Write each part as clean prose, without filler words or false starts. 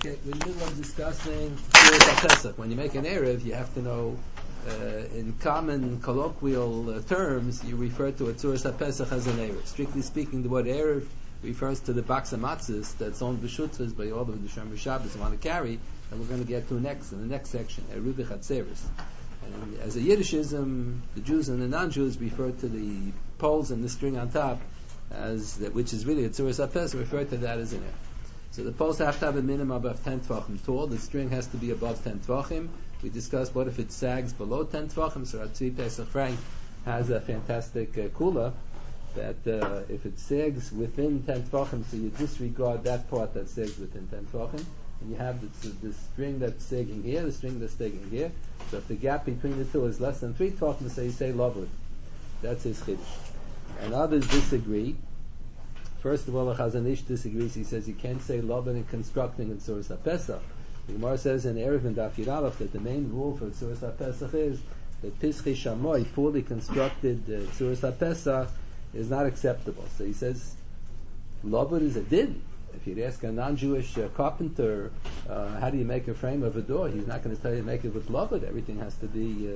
Okay, we're in the middle of discussing Tzuras HaPesach. When you make an Erev, you have to know, in common colloquial terms, you refer to a Tzuras HaPesach as an Erev. Strictly speaking, the word Erev refers to the box of matzahs that's on B'shutzas by all of the Shomer Shabbos you want to carry, and we're going to get to next, in the next section, Eruv Chatzeres. And as a Yiddishism, the Jews and the non-Jews refer to the poles and the string on top, which is really a Tzuras HaPesach, refer to that as an Erev. So the poles have to have a minimum of 10 tvachim tall. The string has to be above 10 tvachim. We discussed what if it sags below 10 tvachim. So Ratzvi Pesach Frank has a fantastic kula that if it sags within 10 tvachim, so you disregard that part that sags within 10 tvachim, and you have the string that's sagging here, the string that's sagging here. So if the gap between the two is less than 3 tvachim, so you say lavud. That's his chiddush. And others disagree. First of all, the Chazon Ish disagrees. He says you can't say Laban in constructing in Tzuras HaPesach. The Gemara says in Erev and Daf Yud Aleph that the main rule for Tzuras HaPesach is that Pischi Shamoy, fully constructed Tzuras HaPesach, is not acceptable. So he says Laban is a din. If you'd ask a non-Jewish carpenter, how do you make a frame of a door? He's not going to tell you to make it with Laban. Everything has to be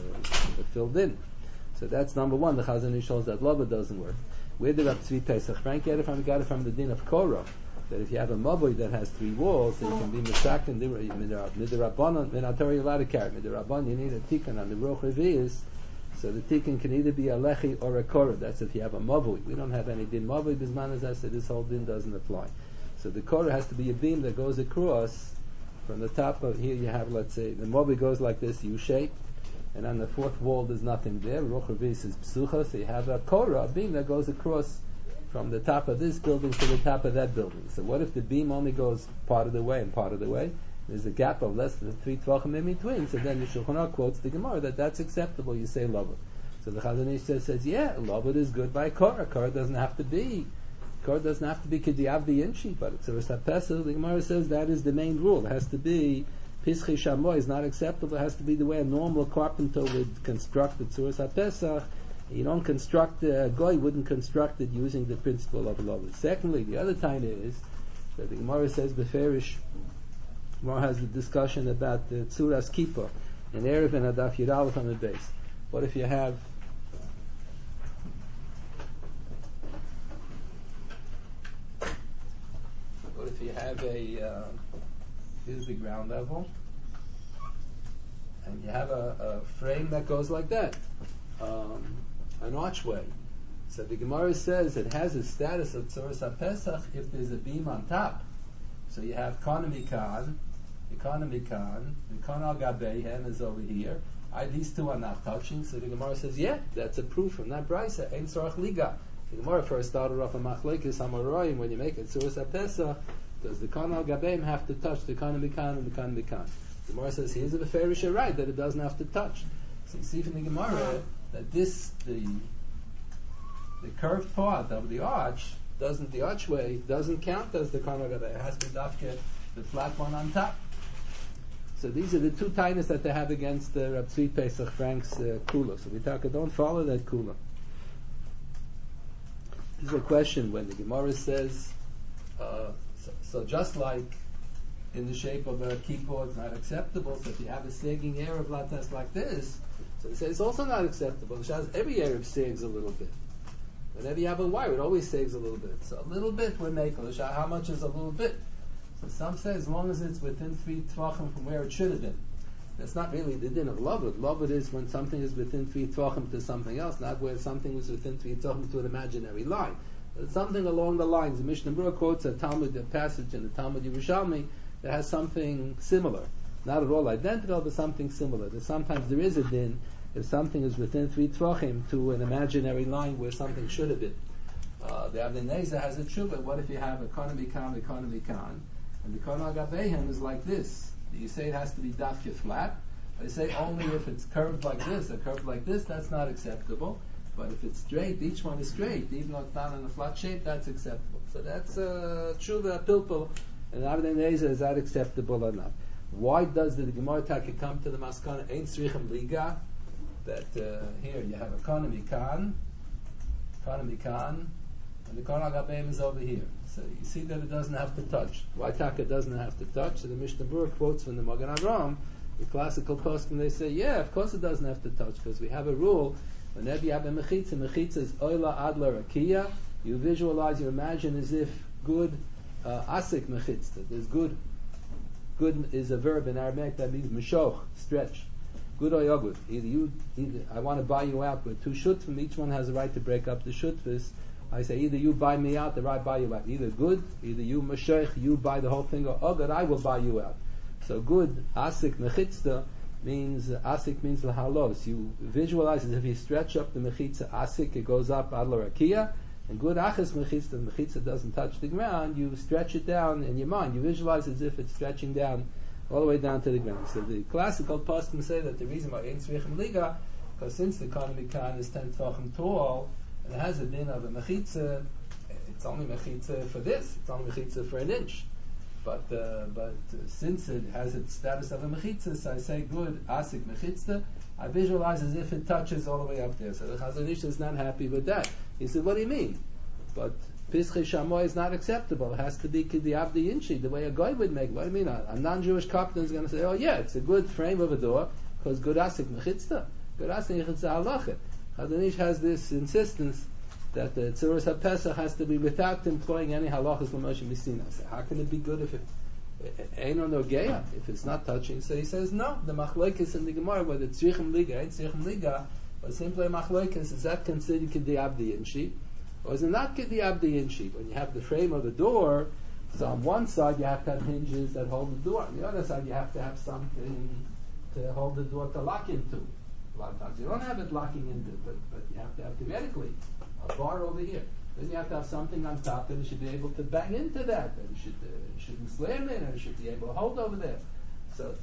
filled in. So that's number one. The Chazon Ish shows that Laban doesn't work. Where did Ratzvi Pesach Frank get it from? He got it from the din of Korah, that if you have a mavoi that has 3 walls, then it can be misakin midrabanan. Then I'll tell you allowed to carry midrabanan. You need a tikkun on the ruach revius, so the tikkun can either be a lechi or a korah. That's if you have a mavoi. We don't have any din mavoi bisman, as I said. This whole din doesn't apply. So the korah has to be a beam that goes across from the top of here. You have, let's say, the mavoi goes like this, U-shaped. And on the 4th wall there's nothing there. Ruach Revis is psucha, so you have a korah, a beam that goes across from the top of this building to the top of that building. So what if the beam only goes part of the way and part of the way? There's a gap of less than 3 tvachim in between. So then the Shulchan Aruch quotes the Gemara that's acceptable. You say lavud. So the Chazon Ish says yeah, lavud is good by korah. Korah doesn't have to be k'diavdi inchi, but it's a Tzuras HaPesach. The Gemara says that is the main rule. It has to be Pischi Shamoy is not acceptable. It has to be the way a normal carpenter would construct the Tzuras HaPesach. You don't construct, a goy wouldn't construct it using the principle of lavud. Secondly, the other time is that the Gemara says beferish. Gemara has the discussion about the Tzuras Kippur in Erev and Adaf Yud Aleph on the base. What if you have here's the ground level, and you have a frame that goes like that, an archway. So the Gemara says it has a status of Tzuras HaPesach if there's a beam on top. So you have Economy Khan, the Khan al Gabeihem is over here. These two are not touching. So the Gemara says, yeah, that's a proof from that brisa. Ein Tzarach Liga. The Gemara first started off a machlekes Amoraim when you make it Tzuras HaPesach. Does the Khan al Gabeim have to touch the Khan and the Khan? The Gemara says here's a beferish right that it doesn't have to touch. So you see from the Gemara that the curved part of the archway doesn't count as the Khan al Gabeim. It has to be dafke the flat one on top. So these are the two tainas that they have against the Ratzvi Pesach Frank's kula. So we don't follow that kula. This is a question when the Gemara says. So just like in the shape of a keyboard it's not acceptable, so if you have a sagging Erev lattes like this, so they say it's also not acceptable. Every Erev sags a little bit. Whenever you have a wire, it always sags a little bit. So a little bit we're making. How much is a little bit? So some say as long as it's within 3 tvachim from where it should have been. That's not really the din of lavud. Lavud is when something is within 3 tvachim to something else, not where something was within 3 tvachim to an imaginary line. Something along the lines. The Mishnah Berurah quotes a passage in the Talmud Yerushalmi that has something similar. Not at all identical, but something similar. That sometimes there is a din if something is within 3 tvachim to an imaginary line where something should have been. The Avnei Nezer has a tshuva. What if you have economy Khan, and the Khan al Gabeihem is like this? You say it has to be dafke flat. They say only if it's curved like this, or curved like this, that's not acceptable. But if it's straight, each one is straight, even though it's not in a flat shape, that's acceptable. So that's tshuva pilpul, and Avnei Nezer, is that acceptable or not? Why does the Gemara Taka come to the maskana ein tzrichem liga? That here you have economy Khan, and the Kon Agabeim is over here. So you see that it doesn't have to touch. Why Taka doesn't have to touch? So the Mishnah Berurah quotes from the Magen Avraham, the classical post, and they say, yeah, of course it doesn't have to touch, because we have a rule, whenever you have a mechitza is oila adla rakia, you visualize, you imagine as if good asik mechitza. There's good. Good is a verb in Aramaic that means mishoch, stretch. Good or yogud. Either I want to buy you out with two shutfim, each one has a right to break up the shutfis. I say either you buy me out or I buy you out. Either good, either you mashoch, you buy the whole thing, or ogud, I will buy you out. So good, asik mechitza, means lahalos. You visualize as if you stretch up the mechitza asik, it goes up ad l'rakia. And good achas mechitza, the mechitza doesn't touch the ground, you stretch it down in your mind. You visualize as if it's stretching down all the way down to the ground. So the classical poskim say that the reason why ein tzrichim liga, because since the Kohen Mikan is 10 tefachim tall, and it has a din of a mechitza, it's only mechitza for this, it's only mechitza for an inch. But since it has its status of a mechitza, so I say good asik mechitza, I visualize as if it touches all the way up there. So the Chazon Ish is not happy with that. He said, what do you mean? But Pischei Shamoy is not acceptable. It has to be K'di Abdi Inchi, the way a guy would make it. What do you mean? A non-Jewish Koptin is going to say, oh yeah, it's a good frame of a door, because good asik mechitza. Good asik mechitza halachah. Chazon Ish has this insistence that the Tzuras HaPesach has to be without employing any halachas l'Moshe Messina. So how can it be good if it ain't no geya, if it's not touching? So he says, no, the machlokes in the Gemara, whether it's tzrichim liga, ain't tzrichim liga, but simply machlokes, is that considered k'di abdi inshi, or is it not k'di abdi inshi? When you have the frame of the door, so on one side you have to have hinges that hold the door, on the other side you have to have something to hold the door to lock into. A lot of times you don't have it locking into, but you have to have theoretically a bar over here. Then you have to have something on top that it should be able to bang into that, that it shouldn't slam in, and it should be able to hold over there. So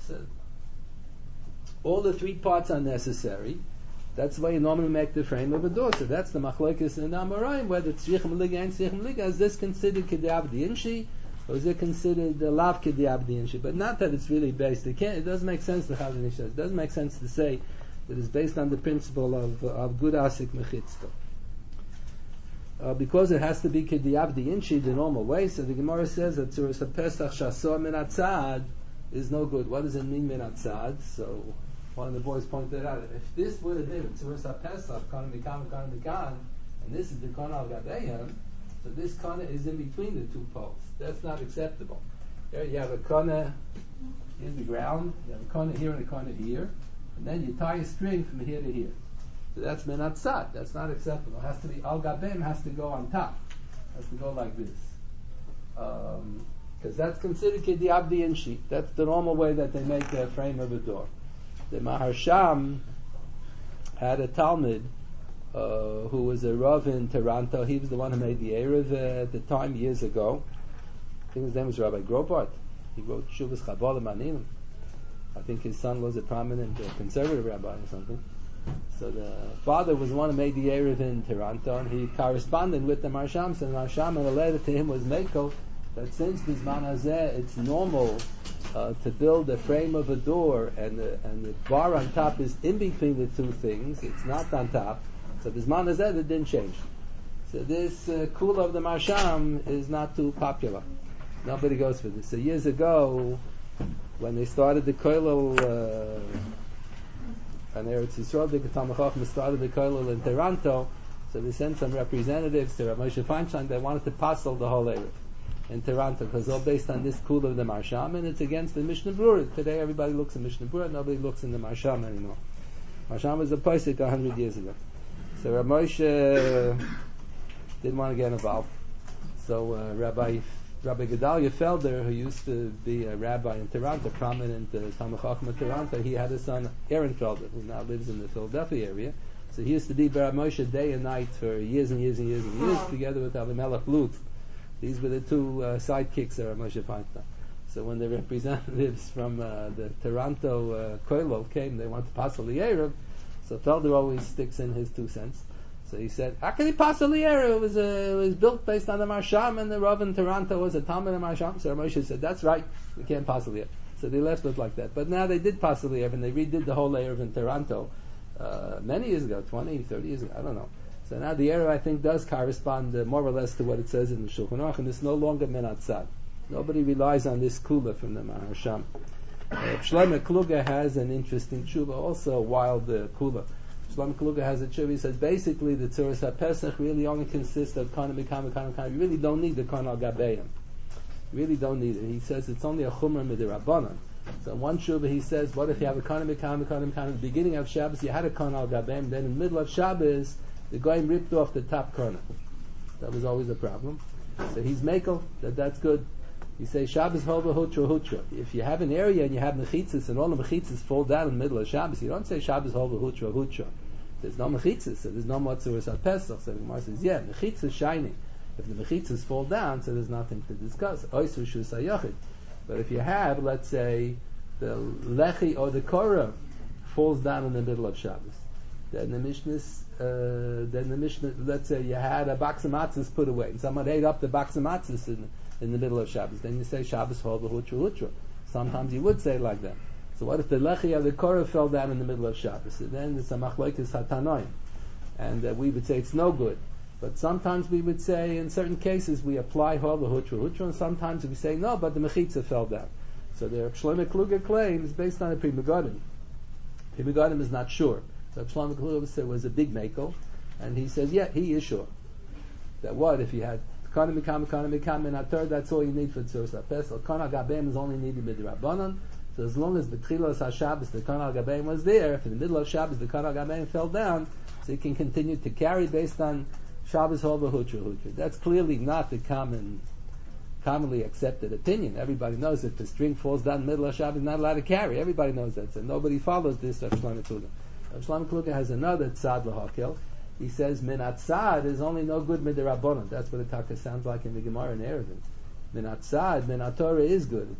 all the three parts are necessary. That's why you normally make the frame of a door. So that's the machlokes in Amoraim, whether tzrichim liga and tzrichim liga. Is this considered k'di abdi inshi, or is it considered the lav k'di abdi inshi? But not that it's really based. It doesn't make sense. The Chazon Ish says it doesn't make sense to say that it's based on the principle of good asik mechitzah. Because it has to be k'di abdi inshi the normal way, so the Gemara says that Tzuras HaPesach shasor min atzad is no good. What does it mean min atzad? So one of the boys pointed out, if this would have been Tzuras HaPesach, Kohen Mikan, and this is the Kon al Gabeim, so this Kon is in between the two poles. That's not acceptable. There you have a Kon in the ground, you have a Kon here and a Kon here, and then you tie a string from here to here. So that's menatzad. That's not acceptable. It has to be al gabem. Has to go on top. Has to go like this. Because that's considered k'di abdi inshi. That's the normal way that they make the frame of a door. The Maharsham had a Talmud who was a Rav in Toronto. He was the one who made the Erev at the time years ago. I think his name was Rabbi Grobart. He wrote Shuvas Chabal Manim. I think his son was a prominent conservative rabbi or something. So the father was the one who made the Erev in Toronto, and he corresponded with the Marsham. So the Marsham, in a letter to him, was Mekel, that since Bizman Hazeh, it's normal to build a frame of a door, and the bar on top is in between the two things, it's not on top. So Bizman Hazeh, it didn't change. So this kula of the Marsham is not too popular. Nobody goes for this. So years ago, when they started the Koilel, and Eretz Yisrael, the Talmid Chacham started the Koilel in Toronto, so they sent some representatives to Rav Moshe Feinstein. They wanted to passel the whole Erev in Toronto, because it's all based on this kula of the Marsham, and it's against the Mishnah Berurah. Today everybody looks in Mishnah Berurah, nobody looks in the Marsham anymore. Marsham was a posik 100 years ago. So Rav Moshe didn't want to get involved. So Rabbi Gedalia Felder, who used to be a rabbi in Toronto, prominent Talmid Chacham in Toronto, he had a son, Aaron Felder, who now lives in the Philadelphia area. So he used to be Rav Moshe day and night for years and years and years and years, together with Avimelech Lut. These were the two sidekicks of Rav Moshe Feinstein. So when the representatives from the Toronto Koilel came, they wanted to pass the Erev, so Felder always sticks in his 2 cents. So he said, how can he pass the Erev? It was built based on the Marsham, and the Rav in Toronto was a Talmud of Marsham. So Rav Moshe said, that's right, we can't pass the Erev. So they left it like that. But now they did pass the Erev, and they redid the whole Erev in Toronto many years ago, 20, 30 years ago, I don't know. So now the Erev, I think, does correspond more or less to what it says in the Shulchan Aruch, and it's no longer min atzad. Nobody relies on this kula from the Maharsham. Shlomo Kluger has an interesting tshuva, also a wild kula. Shlomo Kluger has a tshuva. He says basically the Tzuras HaPesach really only consists of kana mikama kana kana. You really don't need the kana al gabeim. You really don't need it. He says it's only a chumrah midirabbanan. So in one tshuva he says, what if you have a kana mikama kana mikama? At the beginning of Shabbos you had a kana al gabeim. Then in the middle of Shabbos the goyim ripped off the top kana. That was always a problem. So he's mekel that's good. You say Shabbos hova hutra hutra. If you have an area and you have mechitzas and all the mechitzas fall down in the middle of Shabbos, you don't say Shabbos hova hutra hutra. There's no mechitzas, so there's no Tzuras HaPesach. So the Gemara says, yeah, mechitzas shining. If the mechitzas fall down, so there's nothing to discuss. Oisur shus hayachid. But if you have, let's say, the lechi or the korah falls down in the middle of Shabbos, then the Mishnah, let's say you had a box of matzahs put away, and someone ate up the box of matzahs in the middle of Shabbos. Then you say Shabbos hova hutra hutra. Sometimes you would say like that. So what if the lechi of the korah fell down in the middle of Shabbos? And then there's a machlokes hatanoim, and we would say it's no good. But sometimes we would say, in certain cases, we apply hova hutra hutra, and sometimes we say no, but the mechitza fell down. So the Shlomo Kluger claims based on a Pri Megadim. Pri Megadim is not sure. So Shlomo Kluger was a big makel, and he says, yeah, he is sure that what if you had kana mikam and atar, that's all you need for Tzuras HaPesach. Kana gabeim is only needed midrabanan. So as long as betchilas HaShabbos the kana gabeim was there, if in the middle of Shabbos the kana gabeim fell down, so you can continue to carry based on Shabbos hova hutra hutra. That's clearly not the commonly accepted opinion. Everybody knows if the string falls down in the middle of Shabbos, not allowed to carry. Everybody knows that. So nobody follows this Rav Shlomo Kluger. Rav Shlomo Kluger has another tzad l'hakel. He says min atzad is only no good midirabbanan. That's what the taka sounds like in the Gemara in Eruvin. Min atzad, min atorah is good.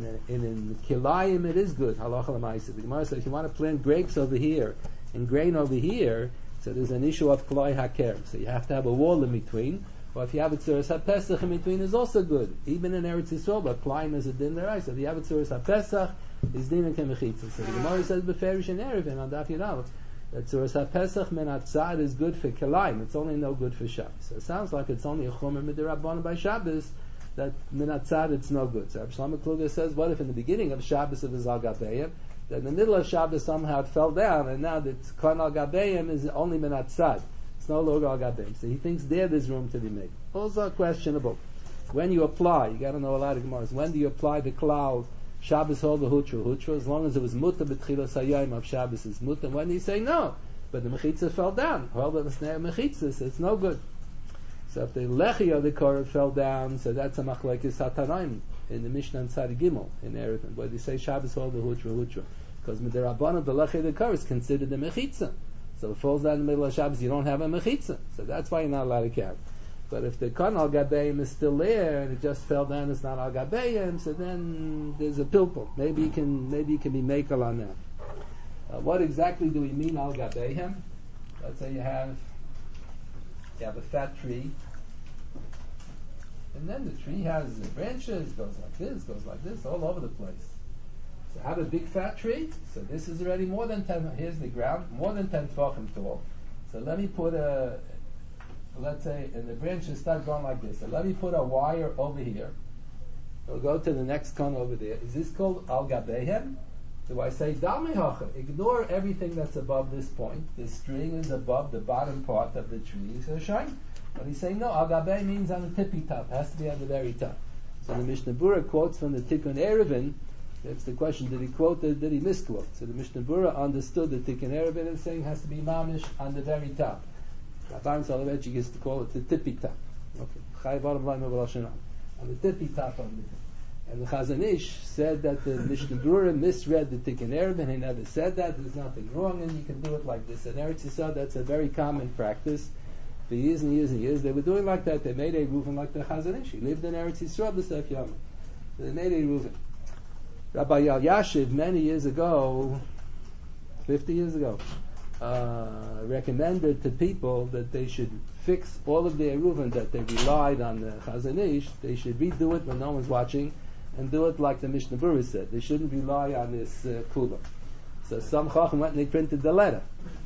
In kilayim it is good. Halacha l'maaseh. The Gemara says if you want to plant grapes over here and grain over here, so there's an issue of kolai haker. So you have to have a wall in between. Or if you have a Tzuras HaPesach in between is also good. Even in Eretz Yisrael, but Klein is a din l'oraisa. So if you have a Tzuras HaPesach, is din and kemechitza. So the Gemara says beferish and Eruvin on Daf Yud that Tzuras HaPesach min atzad is good for Kelaim. It's only no good for Shabbos. So it sounds like it's only a chomer midirabbanan by Shabbos, that min atzad it's no good. So Rav Shlomo Kluger says, what if in the beginning of Shabbos it was al gabeim, then in the middle of Shabbos somehow it fell down, and now the kan al gabeim is only min atzad. It's no longer al gabeim. So he thinks there's room to be made. Also questionable. When you apply, you got to know a lot of Gemaras. When do you apply the klal Shabbos hova hutra hutra? As long as it was muta b'tchilas hayom of Shabbos is muta. When do you say no? But the mechitza fell down. Well, the mechitza, so it's no good. So if the lechi of the korah fell down, so that's a machlokes hatanoim in the Mishnah and Tzadi Gimel in Eruvin, where they say Shabbos hova hutra hutra, because midirabbanan the lechi of the korah is considered the mechitza. So if it falls down in the middle of Shabbos, you don't have a mechitza. So that's why you're not allowed to carry. But if the kan al gabeim is still there and it just fell down, it's not al gabeim, so then there's a pilpul. Maybe you can be makel on that. What exactly do we mean al gabeim? Let's say you have a fat tree, and then the tree has branches, goes like this, all over the place. So I have a big fat tree, so this is already more than 10, here's the ground, more than 10 tefachim tall. So let me put let's say, and the branches start going like this. So let me put a wire over here. We'll go to the next con over there. Is this called al gabehem? Do I say dami hacha? Ignore everything that's above this point. The string is above the bottom part of the tree. So shine. But he's saying no. Al gabeh means on the tippy top. It has to be on the very top. So the Mishnah Bura quotes from the Tikkun Eruvin. That's the question: did he quote? Did he misquote? So the Mishnah Bura understood the Tikkun Eruvin and saying it has to be mamish on the very top. Rabban Soloveitchik used to call it the tippy top. Okay, on the tippy top of the. And the Chazon Ish said that the Mishnah Berurah misread the Tikkun Eruvin. He never said that. There's nothing wrong, and you can do it like this. In Eretz Yisrael, that's a very common practice. For years and years and years, they were doing like that. They made a Reuven like the Chazon Ish. He lived in Eretz Yisrael, the Sef Yama. So they made a Reuven. Rabbi Elyashiv, many years ago, 50 years ago, recommended to people that they should fix all of their Reuven that they relied on the Chazon Ish. They should redo it when no one's watching, and do it like the Mishnah Berurah said. They shouldn't rely on this kula. So some Chacham went and they printed the letter.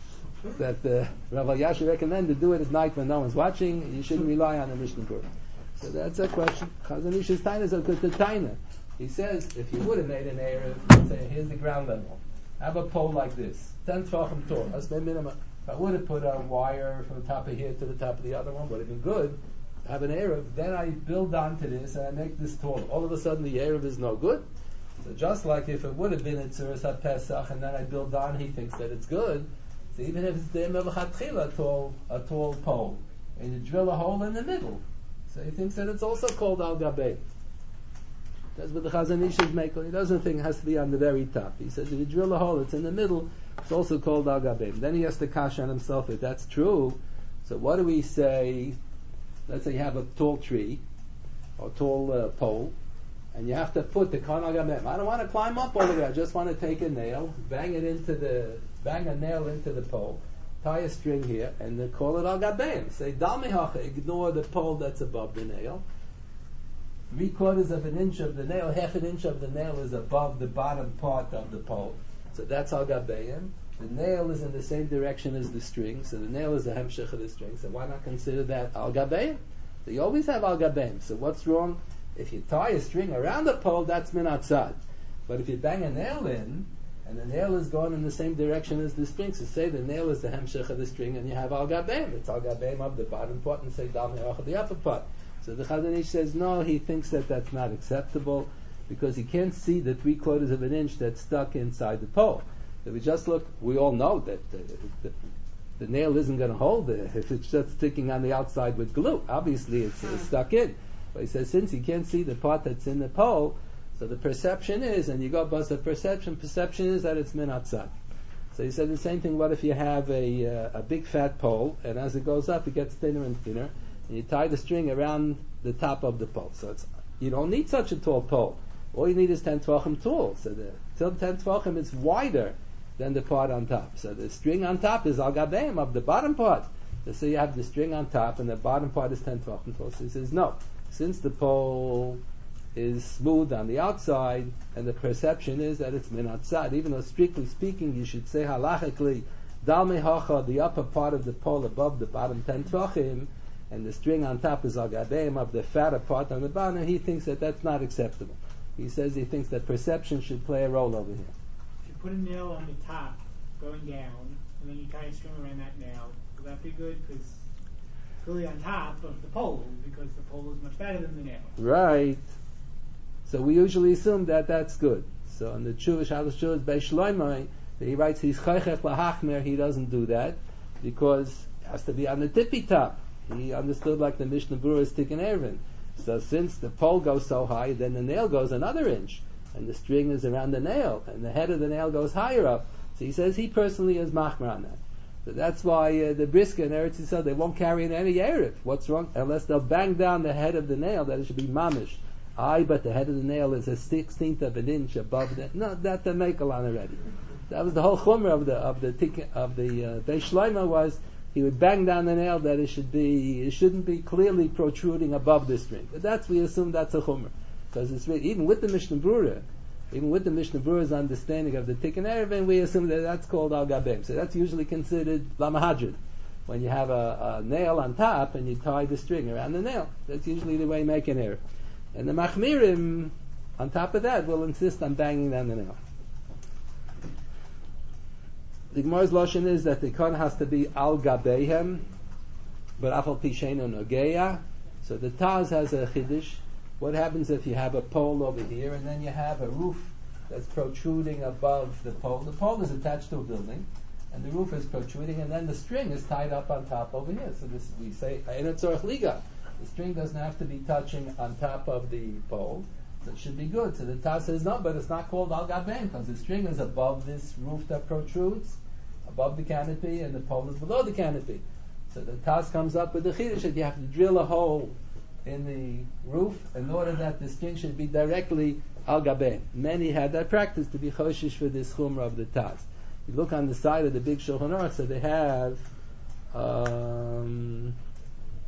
that Rabbi Yasha recommended do it at night when no one's watching. You shouldn't rely on a Mishnah Berurah. So that's a question. Chazon Ish's taina is a good taina. He says if you would have made an Erev, let's say here's the ground level. Have a pole like this, 10 tvachim tall. That's my minimum. If I would have put a wire from the top of here to the top of the other one, would have been good. Have an Erev, then I build onto this and I make this tall. All of a sudden the Erev is no good. So just like if it would have been at Tzuras HaPesach and then I build on, he thinks that it's good. So even if it's the Melchatchila, a tall pole, and you drill a hole in the middle, so he thinks that it's also called Al Gabei. That's what the Chazon Ish is making. He doesn't think it has to be on the very top. He says if you drill a hole, it's in the middle, it's also called Al Gabei. Then he has to kash on himself if that's true. So what do we say? Let's say you have a tall tree, or tall pole, and you have to put the Kan Al Gabei. I don't want to climb up over there. I just want to take a nail, bang a nail into the pole, tie a string here, and then call it Al Gabei. Say Dal Mehacha, ignore the pole that's above the nail. 3/4 of an inch of the nail, half an inch of the nail is above the bottom part of the pole. So that's Al Gabeim. The nail is in the same direction as the string, so the nail is the hemshech of the string. So why not consider that Al Gabeim? So you always have Al Gabeim. So what's wrong? If you tie a string around the pole, that's min atzad. But if you bang a nail in, and the nail is going in the same direction as the string, so say the nail is the hemshech of the string, and you have Al Gabeim. It's Al Gabeim of the bottom part, and say Dal Me'ach of the upper part. So the Chazon Ish says, no, he thinks that that's not acceptable, because he can't see the 3/4 of an inch that's stuck inside the pole. If we just look, we all know that the nail isn't going to hold it if it's just sticking on the outside with glue. Obviously, it's stuck in. But he says, since he can't see the part that's in the pole, so the perception is, and you go bust the perception is that it's min atzad. So he said the same thing. What if you have a big fat pole, and as it goes up, it gets thinner and thinner, and you tie the string around the top of the pole. So you don't need such a tall pole. All you need is 10 tvachim tall. So till 10 tvachim is wider than the part on top. So the string on top is Al Gabeim of the bottom part. So you have the string on top, and the bottom part is 10 tvachim tall. So he says, no, since the pole is smooth on the outside, and the perception is that it's min atzad, even though strictly speaking you should say halachically Dal Mehacha, the upper part of the pole above the bottom 10 tvachim, and the string on top is Al Gabeim of the fatter part on the bottom. He thinks that that's not acceptable. He says he thinks that perception should play a role over here. If you put a nail on the top going down, and then you tie a string around that nail, will that be good? Because it's really on top of the pole, because the pole is much fatter than the nail. Right. So we usually assume that that's good. So in the Jewish Halash Beis Shloimeh, he writes he's chaychech lahachmer. He doesn't do that because it has to be on the tippy top. He understood like the Mishnah Berurah is Tikkun Erevin. So since the pole goes so high, then the nail goes another inch, and the string is around the nail, and the head of the nail goes higher up. So he says he personally is machmer on that. So that's why the brisker in Eretz Yisrael, they won't carry in any Erev. What's wrong? Unless they'll bang down the head of the nail, that it should be mamish. But the head of the nail is a 1/16 of an inch above that. No, that's the meikalan already. That was the whole chumrah of the Beis Shloimeh was he would bang down the nail that it shouldn't be clearly protruding above the string. But we assume that's a chumrah, because it's really, even with the Mishnah Berurah's understanding of the Tikkun Erevin, we assume that that's called Al Gabeim. So that's usually considered Lamahadrid. When you have a nail on top and you tie the string around the nail, that's usually the way you make an error. And the Machmirim, on top of that, will insist on banging down the nail. The Gemara's lashon is that the Kan has to be Al Gabeihem, but Afal Pishenu Nogeya. So the Taz has a chiddush. What happens if you have a pole over here and then you have a roof that's protruding above the pole? The pole is attached to a building, and the roof is protruding, and then the string is tied up on top over here. So this we say Ein Tzorech Liga. The string doesn't have to be touching on top of the pole, so it should be good. So the Taz says no, but it's not called Al Gabeim because the string is above this roof that protrudes, above the canopy, and the pole is below the canopy. So the Taz comes up with the chiddush that you have to drill a hole in the roof in order that the string should be directly Al Gabeim. Many had that practice to be choshish for this chumrah of the Taz. You look on the side of the big Shulchan Aruch, so they have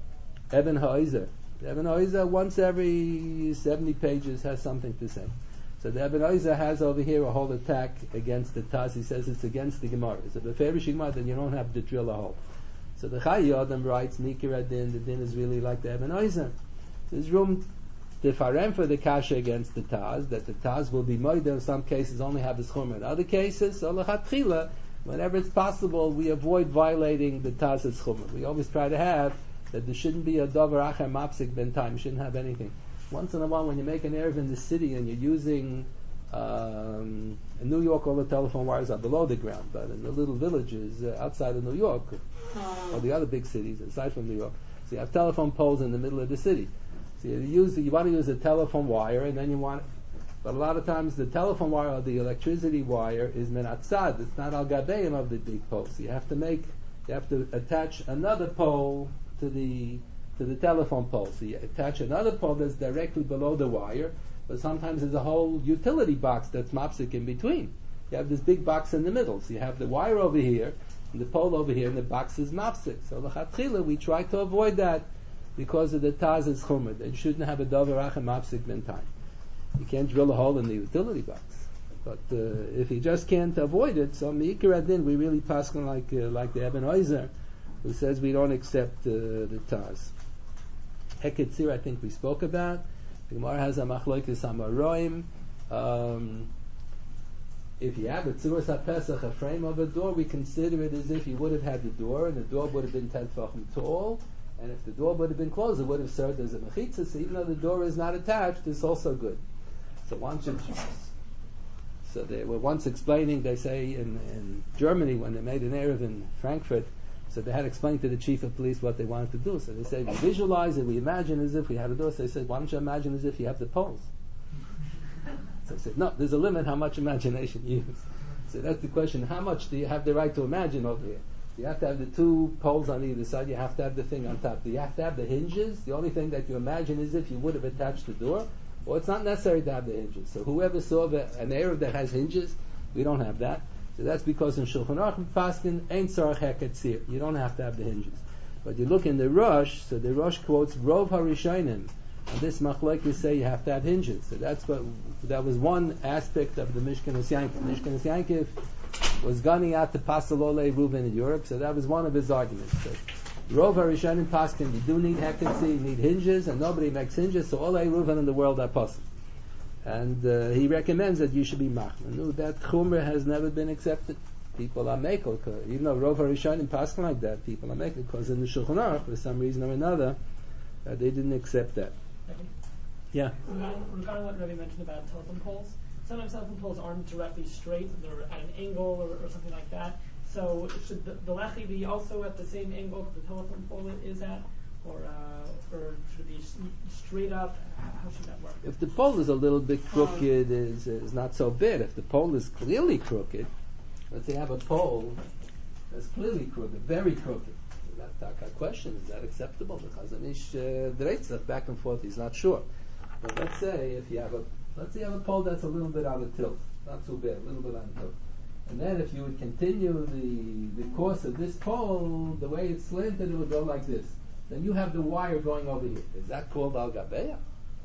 Eben Ha'ozer. Eben Ha'ozer once every 70 pages has something to say. So the Eben Oizer has over here a whole attack against the Taz. He says it's against the Gemara. So the Beferish Gemara, then you don't have to drill a hole. So the Chai Yodam writes, Mikir Adin, the din is really like the Eben Oizer. There's room to farem for the kasha against the Taz, that the Taz will be moide in some cases, only have his chumrah. In other cases, so lechatchila, whenever it's possible, we avoid violating the Taz's chumrah. We always try to have that there shouldn't be a davar acher mapsik ben time. You shouldn't have anything. Once in a while, when you make an erev in the city and you're using in New York, all the telephone wires are below the ground, but in the little villages outside of New York, or the other big cities aside from New York, so you have telephone poles in the middle of the city. So you want to use a telephone wire, and then but a lot of times the telephone wire or the electricity wire is min atzad. It's not al gabeim of the big pole. So you have to attach another pole to the telephone pole. So you attach another pole that's directly below the wire, but sometimes there's a whole utility box that's mopsik in between. You have this big box in the middle. So you have the wire over here, and the pole over here, and the box is mopsik. So l'chatchila, we try to avoid that because of the Taz's chumrah. That you shouldn't have a davar achem mopsik ben time. You can't drill a hole in the utility box. But if you just can't avoid it, so Me'ikar Adin, we really pass on like the Eben Oizer, who says we don't accept the Taz. Heketzir, I think we spoke about. The Gemara has a machloikis amaroim. If you have a tzuras haPesach, a frame of a door, we consider it as if you would have had the door, and the door would have been 10 tefachim tall, and if the door would have been closed, it would have served as a mechitza. So even though the door is not attached, it's also good. So they were once explaining, they say in Germany when they made an erev in Frankfurt, so they had to explain to the chief of police what they wanted to do. So they say, we visualize it, we imagine as if we had a door. So they said, why don't you imagine as if you have the poles? So they said, no, there's a limit how much imagination you use. So that's the question, how much do you have the right to imagine over here? You have to have the two poles on either side, you have to have the thing on top. Do you have to have the hinges? The only thing that you imagine is if you would have attached the door. Well, it's not necessary to have the hinges. So whoever saw an erev that has hinges, we don't have that. So that's because in Shulchan Aruch Paskin ain't tzarich heketzir. You don't have to have the hinges. But you look in the Rosh, so the Rosh quotes Rov HaRishonim. And this machlokes say you have to have hinges. So that was one aspect of the Mishkan Yankiv. Mishkan Yankiv was gunning out to Pasal Olei Reuven in Europe, so that was one of his arguments. So, Rov HaRishonim Paskin, you do need heketzir, you need hinges, and nobody makes hinges, so Olei Reuven in the world are possible. And he recommends that you should be machmir. No, that chumrah has never been accepted. People are makel, even though Rov HaRishonim Paskin like that, people are makel, because in the Shulchan Aruch, for some reason or another, they didn't accept that. Yeah. Regarding what Rebbe mentioned about telephone poles, sometimes telephone poles aren't directly straight; they're at an angle or something like that. So should the lechi be also at the same angle the telephone pole is at, or should it be straight up? How should that work? If the pole is a little bit crooked, is not so bad. If the pole is clearly crooked, let's say you have a pole that's clearly crooked, very crooked. That's a question: is that acceptable? Because Chazanish dreitz back and forth. He's not sure. But let's say you have a pole that's a little bit out of tilt, not too bad, a little bit out of tilt. And then if you would continue the course of this pole, the way it's slanted, it would go like this. Then you have the wire going over here. Is that called al gabeya?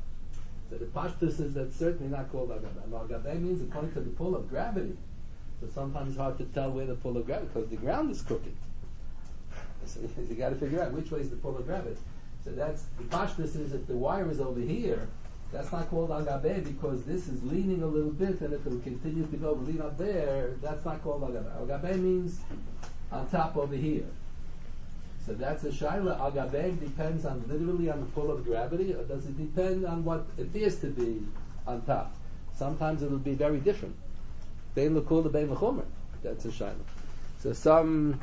So the pashtus is that's certainly not called al gabeya. Al gabeya means according to the pull of gravity. So sometimes it's hard to tell where the pull of gravity, because the ground is crooked. So you got to figure out which way is the pull of gravity. So that's the pashtus is if the wire is over here, that's not called al gabeh because this is leaning a little bit, and if it will continue to go lean up there, that's not called al gabeh. Al gabeh means on top over here. So that's a shaila. Al gabeh depends on literally on the pull of gravity, or does it depend on what appears to be on top? Sometimes it will be very different. Bein l'kul bein l'chomer. That's a shaila. So some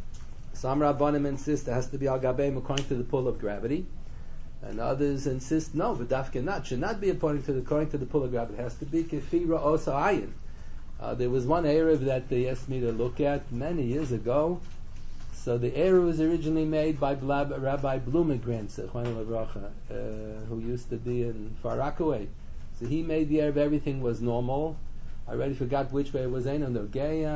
Rabbanim insist it has to be al gabeh according to the pull of gravity. And others insist, no, v'dafke not. Should not be according to the pull of gravity. It has to be kefira osa ayin. There was one Erev that they asked me to look at many years ago. So the Erev was originally made by Rabbi Blumegren, who used to be in Far Rockaway. So he made the Erev, everything was normal. I already forgot which way it was in, and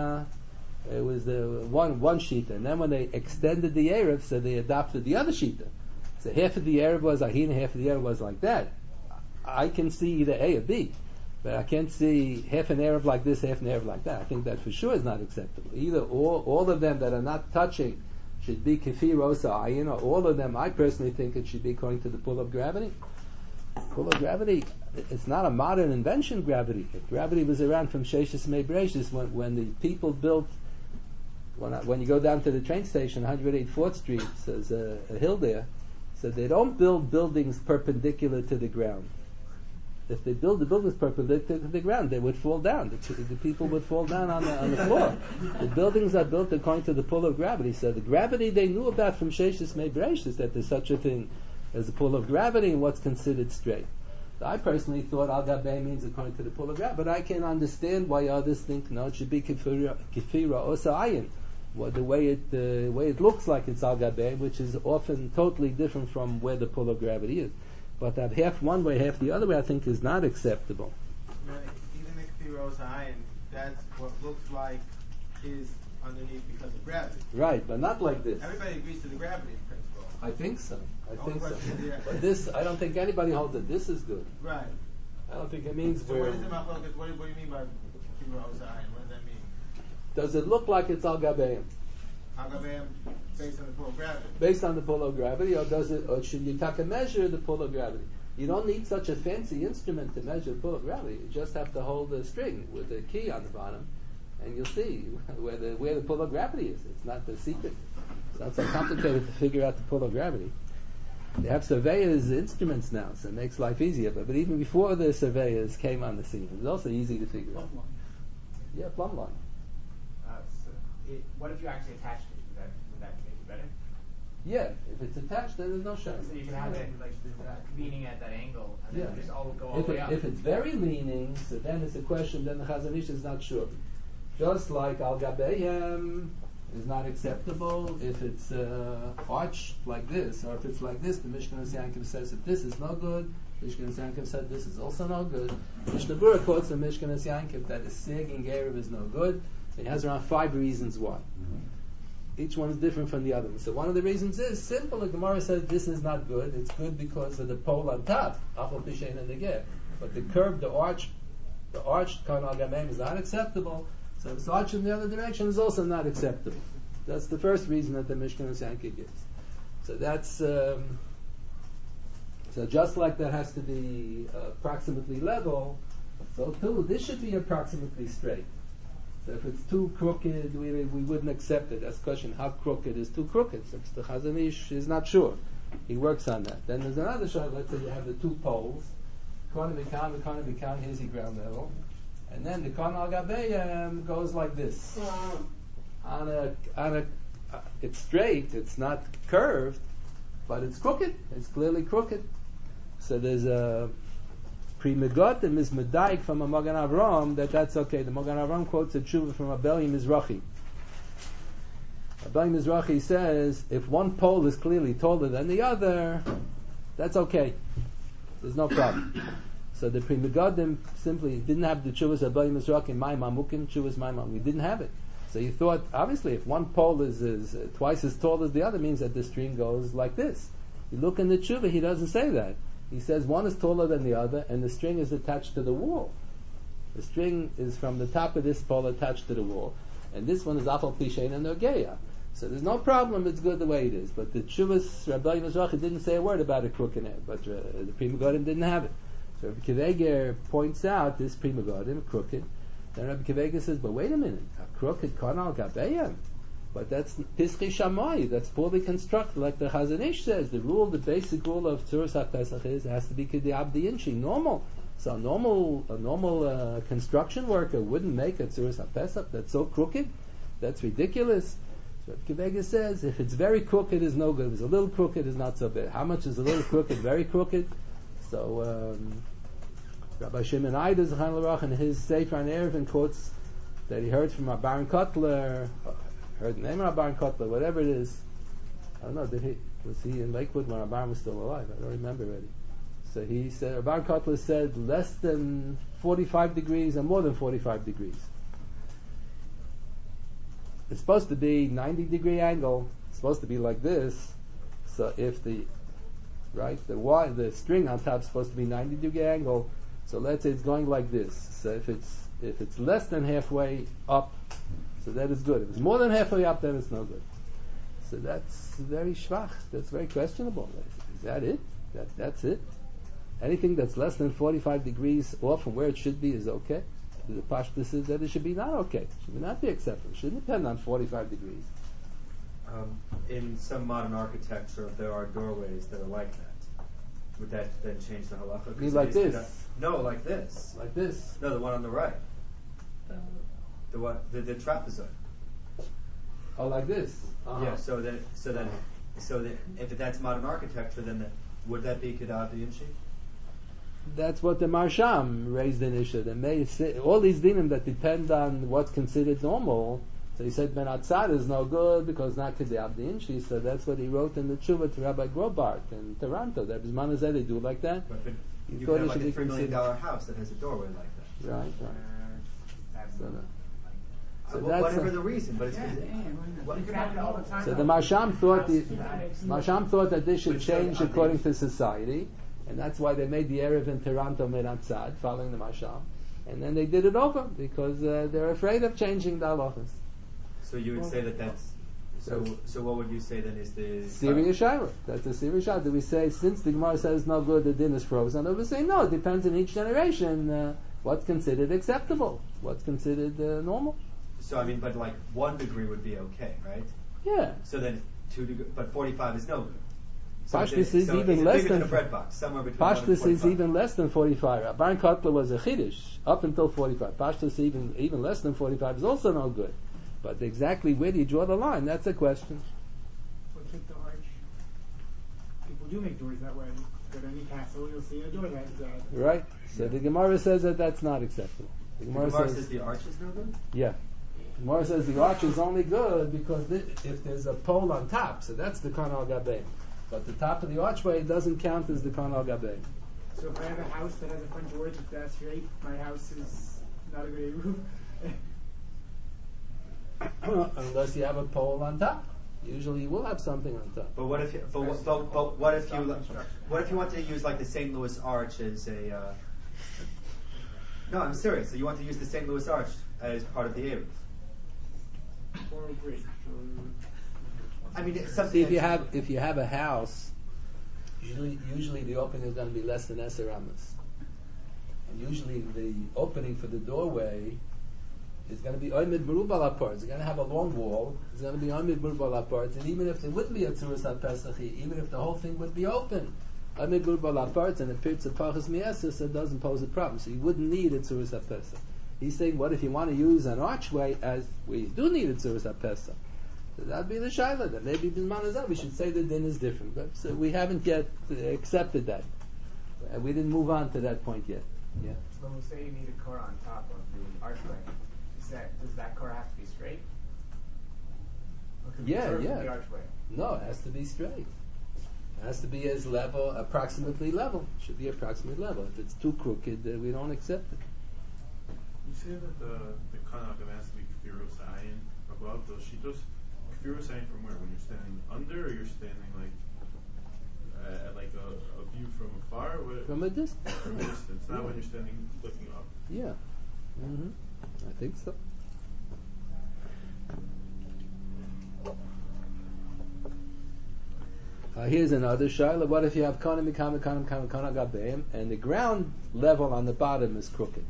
it was the one shita. And then when they extended the Erev, so they adopted the other shita. So half of the Erev was ahin, half of the Erev was like that. I can see either A or B. But I can't see half an Erev like this, half an Erev like that. I think that for sure is not acceptable. Either all of them that are not touching should be Kefir Osa Ayin, or all of them, I personally think it should be according to the pull of gravity. Pull of gravity, it's not a modern invention, gravity. Gravity was around from Sheshis Mei Bereshis, when the people built, when you go down to the train station, 108 4th Street, there's a hill there, so they don't build buildings perpendicular to the ground. If they build the buildings perpendicular to the ground, they would fall down. The people would fall down on the floor. The buildings are built according to the pull of gravity. So the gravity they knew about from Sheshis Mei Bereshis, that there's such a thing as a pull of gravity and what's considered straight. So I personally thought Al Gabei means according to the pull of gravity, but I can understand why others think no, it should be Kefira Osa Ayin. Well, the way it looks like it's Al Gabei, which is often totally different from where the pull of gravity is. But that half one way, half the other way, I think is not acceptable. Even the Kefir Osa Ayin, that's what looks like is underneath because of gravity. Right, but not like this. Everybody agrees to the gravity principle. I think so. Yeah. But this, I don't think anybody holds that this is good. Right. I don't think it means So what is the machlokas? What do you mean by Kefir Osa Ayin? What does that mean? Does it look like it's Al Gabeim? Al Gabeim based on the pull of gravity. Based on the pull of gravity, or should you take a measure the pull of gravity? You don't need such a fancy instrument to measure the pull of gravity. You just have to hold a string with a key on the bottom, and you'll see where the pull of gravity is. It's not the secret. It's not so complicated to figure out the pull of gravity. They have surveyors' instruments now, so it makes life easier. But even before the surveyors came on the scene, it was also easy to figure out. Yeah, plumb line. What if you actually attached it? Would that make it better? Yeah, if it's attached, then there's no shame. So you can have it like leaning at that angle, and then just all go all the way up. If it's very leaning, so then it's a question. Then the Chazon Ish is not sure. Just like Al Gabeihem is not acceptable if it's arched like this, or if it's like this. The Mishkan Yankov says that this is no good. Mishkan Yankov said this is also no good. Mishnah Berurah quotes the Mishkan Yankov that a sagging erev is no good. It has around 5 reasons why. Each one is different from the other one. So one of the reasons is simple. The Gemara says this is not good. It's good because of the pole on top, Achol Pishein and Negeh. But the curve, the arched Kan Al Gabeim is not acceptable. So if it's arched in the other direction is also not acceptable. That's the first reason that the Mishkan Yankov gives. So that's so just like that has to be approximately level, so too this should be approximately straight. So if it's too crooked, we wouldn't accept it. That's the question, how crooked is too crooked? So the Chazon Ish is not sure. He works on that. Then there's another shot, let's say you have the 2 poles, Kona B'kan, here's the ground level. And then the Kona Al Gabeim goes like this. It's straight, it's not curved, but it's crooked. It's clearly crooked. So there's a Pri Megotim is Medaik from a Magen Avram that's okay. The Magen Avram quotes a tshuva from Abeli Mizrahi. Abeli Mizrahi says if one pole is clearly taller than the other, that's okay. There's no problem. So the Pri Megotim simply didn't have the tshuvas Abeli Mizrahi in my Mamukim, tshuvas my Mam. We didn't have it. So you thought, obviously, if one pole is twice as tall as the other, means that the string goes like this. You look in the tshuva, he doesn't say that. He says one is taller than the other, and the string is attached to the wall. The string is from the top of this pole attached to the wall, and this one is Achol Pishein and Nogeya. So there's no problem, it's good the way it is. But the Tshuvas, Rabbi Mizrahi didn't say a word about a crook in it, but the Pri Megotim didn't have it. So Rabbi Kiveger points out this Pri Megotim, crooked. Then Rabbi Kiveger says, but wait a minute, a crooked Kanal Gabeya? But that's Pischi Shammai, that's poorly constructed, like the Chazon Ish says. The basic rule of Tzuras HaPesach is it has to be K'di Abdi Inshi, normal. So a normal construction worker wouldn't make a Tzuras HaPesach that's so crooked. That's ridiculous. So Kivega says if it's very crooked, is no good. If it's a little crooked, is not so bad. How much is a little crooked? Very crooked. So Rabbi Shimon Eida Zechan L'Rach in his Sefer on Eruvin quotes that he heard from Baron Kotler. Heard the name of Baron Kotler, whatever it is. I don't know. Was he in Lakewood when Baron was still alive? I don't remember already. So he said, Baron Kotler said less than 45 degrees and more than 45 degrees. It's supposed to be 90-degree angle. It's supposed to be like this. So if the string on top is supposed to be 90-degree angle. So let's say it's going like this. So if it's less than halfway up, so that is good. If it's more than halfway up, then it's no good. So that's very schwach. That's very questionable. Is that it? That's it? Anything that's less than 45 degrees off from where it should be is okay? The pashtus is that it should be not okay. It should not be acceptable. It shouldn't depend on 45 degrees. In some modern architecture, there are doorways that are like that. Would that then change the halacha? Be like this? No, like this. Like this? No, the one on the right. The trapezoid. Oh, like this? Uh-huh. Yeah. So that if that's modern architecture, then would that be kedavdi inchi? That's what the Marsham raised in Isha. They may say, all these dinim that depend on what's considered normal. So he said Ben Atzad is no good because not kedavdi inchi. So that's what he wrote in the Tshuva to Rabbi Grobart in Toronto. That was Manazeh, they do like that. But you thought can have it like should a be $3 million considered. house that has a doorway like that. Right. So, no. So Well, that's whatever a- the reason, but it's You could happen all the time. So the Marsham thought that this should change according to society, and that's why they made the Erev in Toronto Meratzad, following the Marsham, and then they did it over because they're afraid of changing the halachas. So you would say that's so what would you say then is the Serious Shaila. That's a serious Shaila. Do we say since the Gemara says no good, the din is frozen? Or we say no. It depends on each generation what's considered acceptable, what's considered normal. So I mean, but like 1 degree would be okay, right? Yeah. So then 2 degree, but 45 is no good. Pashtus is so even it's less bigger than than a bread box, somewhere between 1 and Pashtus 45. is even less than 45. Baron Kotler was a chiddush up until 45. Pashtus even less than 45 is also no good. But exactly where do you draw the line? That's a question. What's with the arch? People do make doors that way. Go to any castle, you'll see a door that. Right? So the Gemara says that that's not acceptable. The The Gemara Gemara says, says the arch is no good? yeah. The Gemara says the arch is only good because if there's a pole on top, so that's the Kan al Gabein. But the top of the archway doesn't count as the Kan al Gabein. So if I have a house that has a front door that's straight, my house is not a good roof. Unless you have a pole on top. Usually you will have something on top. But what if you, but what if you want to use like the St. Louis Arch as a no, I'm serious. So you want to use the St. Louis Arch as part of the Eruv? Or a bridge. I mean, it's See, something. if you have a house, usually the opening is going to be less than 10 amas, and usually the opening for the doorway is going to be oimid merubal apart. It's going to have a long wall. It's going to be oimid merubal apart, and even if there wouldn't be a tzuras haPesach, even if the whole thing would be open, oimid merubal apart, and it appears to pachas miesus, it doesn't pose a problem. So you wouldn't need a tzuras haPesach. He's saying, what if you want to use an archway as we do need a tzuras haPesach? So that'd be the shaila. That maybe b'zman hazeh we should say the din is different, but so we haven't yet accepted that. We didn't move on to that point yet. Yeah. When we say you need a car on top of the archway, does that car have to be straight? Or can we Yeah, curve yeah. the archway? No, it has to be straight. It has to be as level, approximately level. It should be approximately level. If it's too crooked, we don't accept it. You say that the kanaka has to be kfiros ayin above those shitos. Kfiros ayin from where? When you're standing under, or you're standing like at like a view from afar? From a distance. From a distance, not when you're standing looking up. Yeah. I think so. Here's another shaila. What if you have kanim gabeim and the ground level on the bottom is crooked?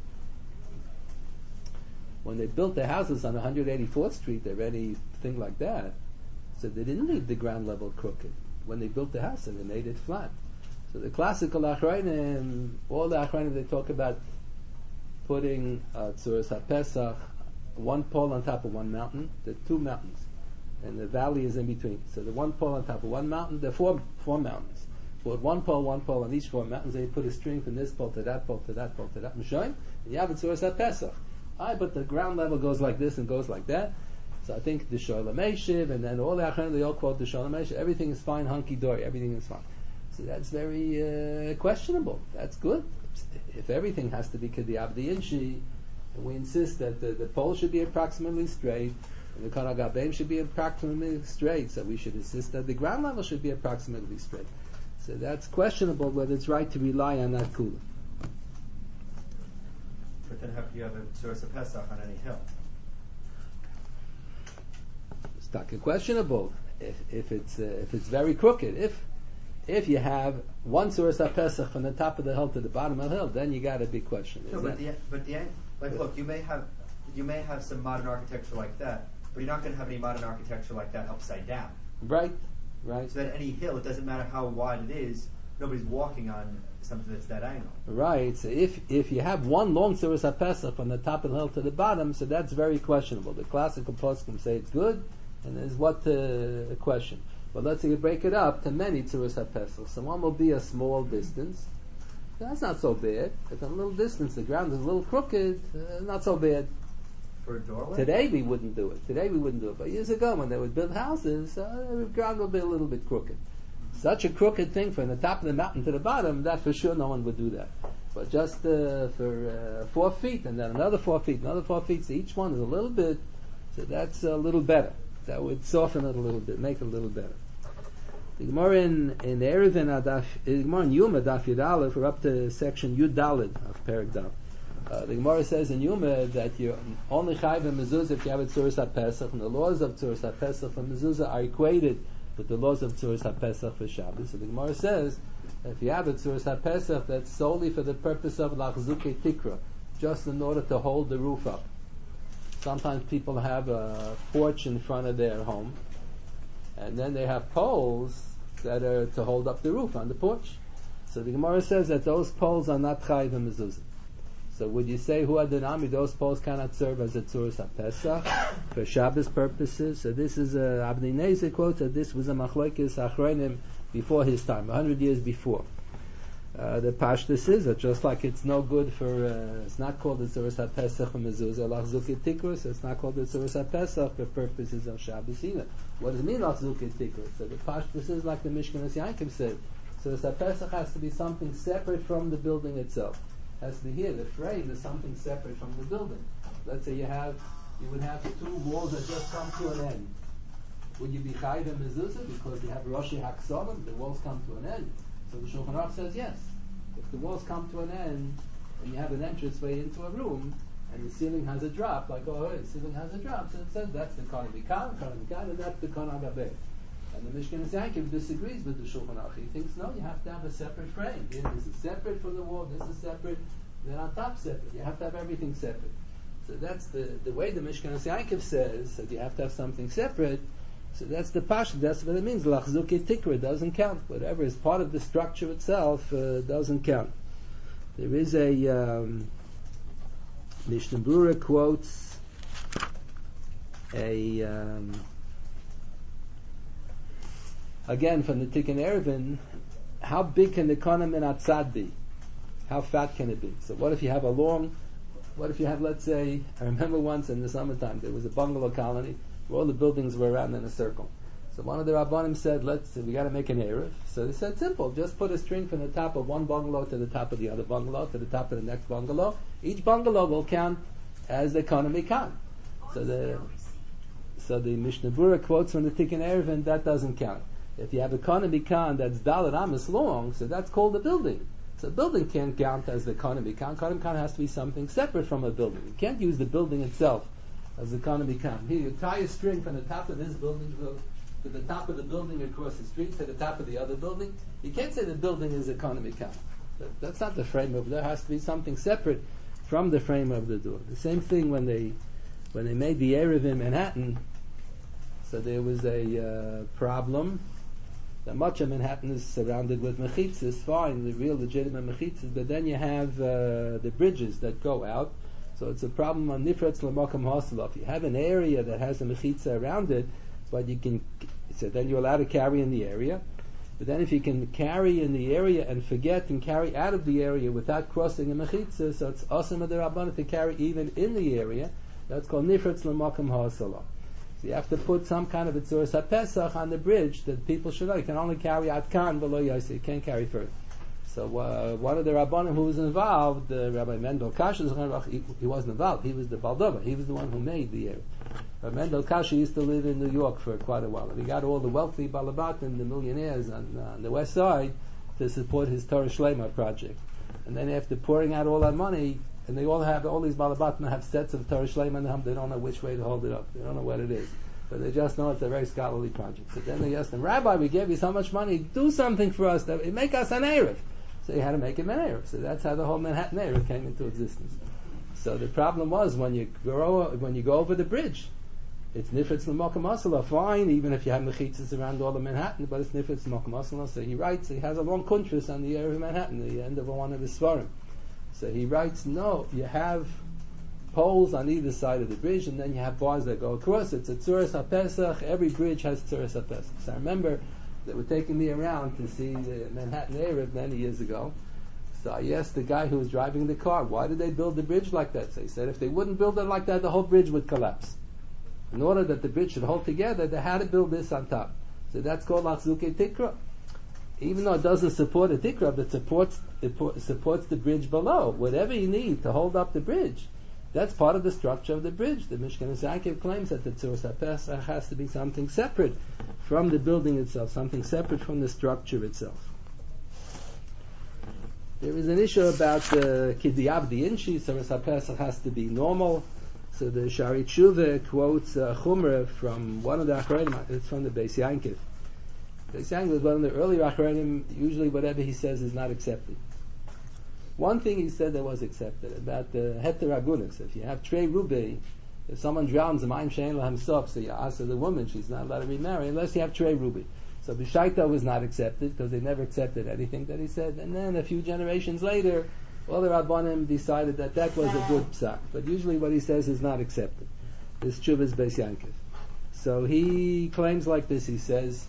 When they built their houses on 184th Street, or anything like that, so they didn't leave the ground level crooked. When they built the house, they made it flat. So the classical achrayim, all the achrayim, they talk about putting tzuras haPesach, one pole on top of one mountain. There are two mountains, and the valley is in between. So the one pole on top of one mountain. There are four mountains. Put one pole on each 4 mountains. They put a string from this pole to that pole to that pole to that Mishoim, and you have a tzuras haPesach. But the ground level goes like this and goes like that. So I think the Sholem Eshiv, and then all the Achronim, they all quote the Sholem Eshiv. Everything is fine, hunky dory. Everything is fine. So that's very questionable. That's good. If everything has to be K'di'abdi Inshi, and we insist that the pole should be approximately straight, and the Kanal Gabeim should be approximately straight, so we should insist that the ground level should be approximately straight. So that's questionable whether it's right to rely on that kula. you have a Tzuras HaPesach on any hill. It's not questionable if it's very crooked. If you have one Tzuras HaPesach from the top of the hill to the bottom of the hill, then you got a big question. No, look, you may have some modern architecture like that, but you're not going to have any modern architecture like that upside down. Right. So that any hill, it doesn't matter how wide it is, nobody's walking on something that's that angle. Right. So if you have one long Tzuras HaPesach from the top of the hill to the bottom, so that's very questionable. The classical poskim say it's good, and there's what the question. But let's say you break it up to many Tzuras HaPesach. So one will be a small distance. That's not so bad. If a little distance, the ground is a little crooked, not so bad. For a doorway? Today we wouldn't do it. But years ago, when they would build houses, the ground would be a little bit crooked. Such a crooked thing from the top of the mountain to the bottom, that for sure no one would do that. But just for 4 feet, and then another 4 feet, so each one is a little bit, so that's a little better. That would soften it a little bit, make it a little better. The Gemara in Eruvin, the Gemara in Yuma, Daf Yud Aleph, we're up to section Yud Daled of Perek Daf. The Gemara says in Yuma that you're only chayiv a mezuzah if you have a Tzuras HaPesach, and the laws of Tzuras HaPesach for mezuzah are equated with the laws of Tzuras HaPesach for Shabbos. So the Gemara says if you have a Tzuras HaPesach, that's solely for the purpose of lachzuke tikra, just in order to hold the roof up. Sometimes people have a porch in front of their home, and then they have poles that are to hold up the roof on the porch. So the Gemara says that those poles are not chayiv a mezuzah. So would you say, hu adonami, those poles cannot serve as a Tzuras HaPesach for Shabbos purposes? So this is Abnei Nezer quotes that this was a machlokes achronim before his time, 100 years before. The Pashtus is that just like it's no good for, it's not called the Tzuras HaPesach for mezuzah, lachzuke tikra, so it's not called the Tzuras HaPesach for purposes of Shabbos either. What does it mean lachzuke tikra? So the Pashtus is like the Mishkan Yankov said, Tzuras HaPesach has to be something separate from the building itself. Has to be here. The frame is something separate from the building. Let's say you would have 2 walls that just come to an end. Would you be chayiv a mezuzah because you have Roshi Haksolim, the walls come to an end? So the Shulchan Aruch says yes. If the walls come to an end and you have an entranceway into a room and the ceiling has a drop, like the ceiling has a drop, so it says that's the Kana Mikan, and that's the Kana Gabeh. And the Mishkan Yankov disagrees with the Shulchan Aruch. He thinks no, you have to have a separate frame. This is separate from the wall. This is separate. Then on top separate. You have to have everything separate. So that's the way the Mishkan Yankov says that you have to have something separate. So that's the pasha. That's what it means. Lachzuke tikra doesn't count. Whatever is part of the structure itself doesn't count. There is a Mishnah Berurah quotes again from the Tikkun Eruvin, how big can the Kana min Atzad be? How fat can it be? So what if you have let's say, I remember once in the summertime there was a bungalow colony where all the buildings were around in a circle. So one of the Rabbanim said, we got to make an Erev. So they said, simple, just put a string from the top of one bungalow to the top of the other bungalow, to the top of the next bungalow. Each bungalow will count as the Kana Mikan. So the Mishnah Berurah quotes from the Tikkun Eruvin, that doesn't count. If you have a Kana Mikan that's Dalet Amos long, so that's called a building. So a building can't count as the Kana Mikan. Kana Mikan has to be something separate from a building. You can't use the building itself as the Kana Mikan. Here you tie a string from the top of this building to the top of the building across the street to the top of the other building. You can't say the building is a Kana Mikan. That's not the frame of it. There has to be something separate from the frame of the door. The same thing when they made the Erev in Manhattan. So there was a problem. That much of Manhattan is surrounded with mechitzas, fine, the real legitimate mechitzas, but then you have the bridges that go out. So it's a problem on Nifratz L'Makom Hasel. If you have an area that has a mechitza around it, but so then you're allowed to carry in the area. But then if you can carry in the area and forget and carry out of the area without crossing a mechitza, so it's awesome of the Rabbanah to carry even in the area. That's called Nifratz L'Makom Hasel. So you have to put some kind of a Tzuras HaPesach on the bridge that people should know. You can only carry out kan below Yosef. You can't carry further. So one of the Rabbanim who was involved, Rabbi Mendel Kasha, he wasn't involved. He was the Baldova. He was the one who made the area. Rabbi Mendel Kasha used to live in New York for quite a while. And he got all the wealthy Balabatim, the millionaires on the west side, to support his Torah Shlema project. And then after pouring out all that money, and they all these Balabatim have sets of Torah Shleima in them. They don't know which way to hold it up. They don't know what it is. But they just know it's a very scholarly project. So then they asked him, Rabbi, we gave you so much money, do something for us, make us an Erev. So he had to make him an Erev. So that's how the whole Manhattan Erev came into existence. So the problem was, when you go over the bridge, it's Nifetz L'Mokum Asala, fine, even if you have mechitzas around all of Manhattan, but it's Nifetz L'Mokum Asala. So he writes, he has a long kuntras on the Erev of Manhattan, the end of one of his Svarim. So he writes, no, you have poles on either side of the bridge, and then you have bars that go across. It's a Tzuras HaPesach. Every bridge has Tzuras HaPesach. So I remember they were taking me around to see the Manhattan Erev many years ago. So I asked the guy who was driving the car, why did they build the bridge like that? So he said, if they wouldn't build it like that, the whole bridge would collapse. In order that the bridge should hold together, they had to build this on top. So that's called Achzuke Tikra. Even though it doesn't support a Tikra, but it supports the bridge below. Whatever you need to hold up the bridge, that's part of the structure of the bridge. The Mishkan Zakiv claims that the Tzuras HaPesach has to be something separate from the building itself, something separate from the structure itself. There is an issue about the Kidiyab the Inchi. Tzuras HaPesach has to be normal. So the Shari Tshuva quotes Chumrah from one of the Achronim. It's from the Beis Yankiv. Beis Yankiv was one of the earlier Achronim. Usually whatever he says is not accepted. One thing he said that was accepted about the Heter Agunis. If you have Trei Rubi, if someone drowns in Ma'im Shein La himself, so you ask the woman, she's not allowed to remarry unless you have Trei Rubi. So B'Shaita was not accepted because they never accepted anything that he said. And then a few generations later, all the Rabbanim decided that was a good psak. But usually what he says is not accepted. This Tshuva is Beis Yankiv. So he claims like this. He says,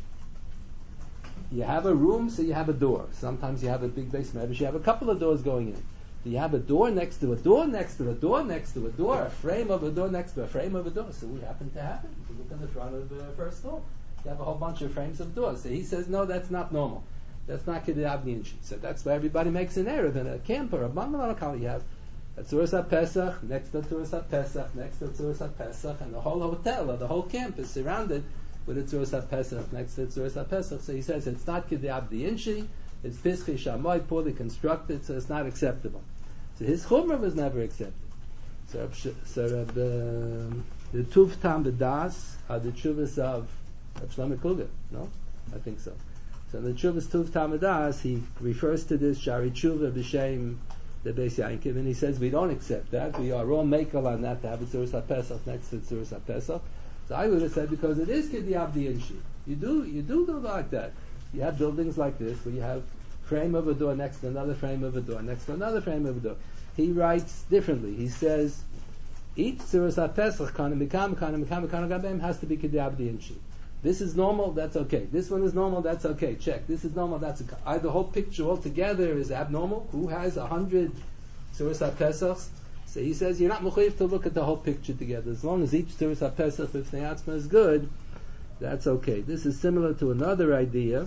you have a room, so you have a door. Sometimes you have a big base medrash. You have a couple of doors going in. You have a door next to a door next to a door next to a door, a frame of a door next to a frame of a door. So we happen to have it. If you look in the front of the first door, you have a whole bunch of frames of doors. So he says, no, that's not normal. That's not Kedei Avni Inchi. So that's why everybody makes an Erev in a camp or a bungalow. You have a Tzuras HaPesach, next to Tzuras HaPesach, next to Tzuras HaPesach, and the whole hotel or the whole camp is surrounded with a Tzuras HaPesach, next to Tzuras HaPesach. So he says it's not Kedei Avni Inchi, it's Pischi Shamoy, poorly constructed, so it's not acceptable. So his Chumrah was never accepted. So the Tuv Tam B'Das are the Tshuvas of Shlomo Kluger, no? I think so. So in the Tshuvas Tuv Tamadas, he refers to this Shari Tshuva B'Shem the Beis Yankiv, and he says we don't accept that. We are all makel on that to have a Tzuras HaPesach next to Tzuras HaPesach. So I would have said because it is Kedei Avdi Inchi. You do like that. You have buildings like this where you have frame of a door next to another frame of a door next to another frame of a door. He writes differently. He says each Tzuras HaPesach has to be Kedei Avdi Inchi. This is normal, that's okay. This one is normal, that's okay. Check. This is normal, that's okay. The whole picture altogether is abnormal. Who has 100 Tzuras HaPesachs? So he says you're not mechuyev to look at the whole picture together. As long as each Tzuras HaPesach b'fnei atzma is good, that's okay. This is similar to another idea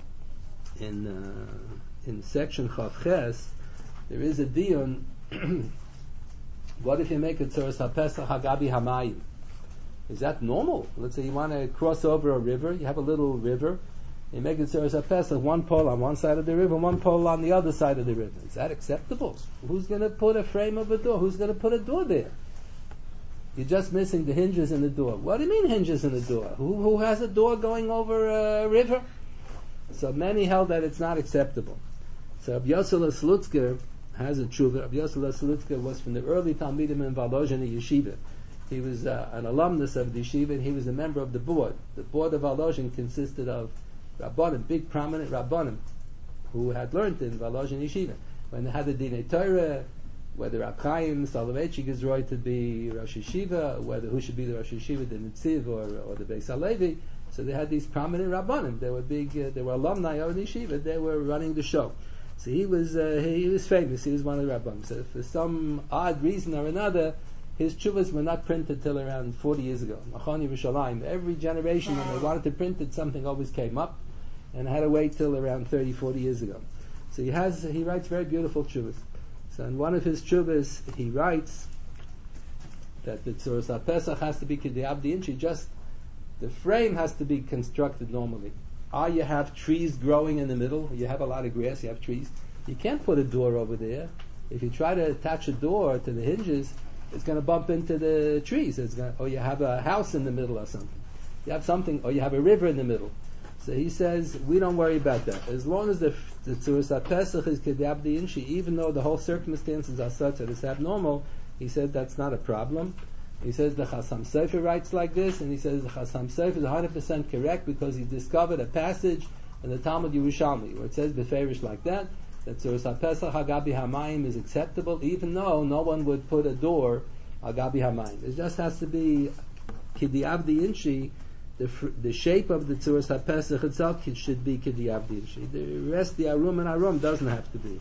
in section Chav Ches. There is a dion. What if you make a Tzuras HaPesach hagabi hamayim? Is that normal? Let's say you want to cross over a river, you have a little river, you make it Tzuras HaPesach, one pole on one side of the river, one pole on the other side of the river. Is that acceptable? Who's going to put a frame of a door? Who's going to put a door there? You're just missing the hinges in the door. What do you mean hinges in the door? Who has a door going over a river? So many held that it's not acceptable. So Rabbi Yosel Slutzker has a tshuva. Rabbi Yosel Slutzker was from the early Talmidim in Volozhin Yeshiva. He was an alumnus of the yeshiva, and he was a member of the board. The board of Volozhin consisted of Rabbanim, big prominent Rabbanim, who had learned in Volozhin Yeshiva. When they had the Dinei Torah, whether Rab Chaim Soloveitchik is right to be Rosh Yeshiva, whether who should be the Rosh Yeshiva, the Nitziv or the Beis HaLevi, so they had these prominent Rabbanim. They were big, they were alumni of the yeshiva. They were running the show. So he was famous. He was one of the Rabbanim. So for some odd reason or another, his tshuvas were not printed till around 40 years ago. Machon Yerushalayim. Every generation, when they wanted to print it, something always came up, and had to wait till around 30, 40 years ago. So he writes very beautiful tshuvas. So in one of his tshuvas, he writes that the Tzuras HaPesach has to be Kedei Avdi Inchi. Just the frame has to be constructed normally. You have trees growing in the middle. You have a lot of grass. You have trees. You can't put a door over there. If you try to attach a door to the hinges, it's going to bump into the trees. Or you have a house in the middle or something. You have something, or you have a river in the middle. So he says, we don't worry about that. As long as the Tzuras HaPesach is Kedabdi Inshi, even though the whole circumstances are such that it's abnormal, he says that's not a problem. He says the Chasam Sofer writes like this, and he says the Chasam Sofer is 100% correct because he discovered a passage in the Talmud Yerushalmi where it says beferish like that Tzuras HaPesach Hagabi Hamayim is acceptable, even though no one would put a door Hagabi Hamayim. It just has to be Kedabdi Inshi. The shape of the Tzuras HaPesach itself should be Kedabdi Inshi. The rest, the Arum and Arum, doesn't have to be.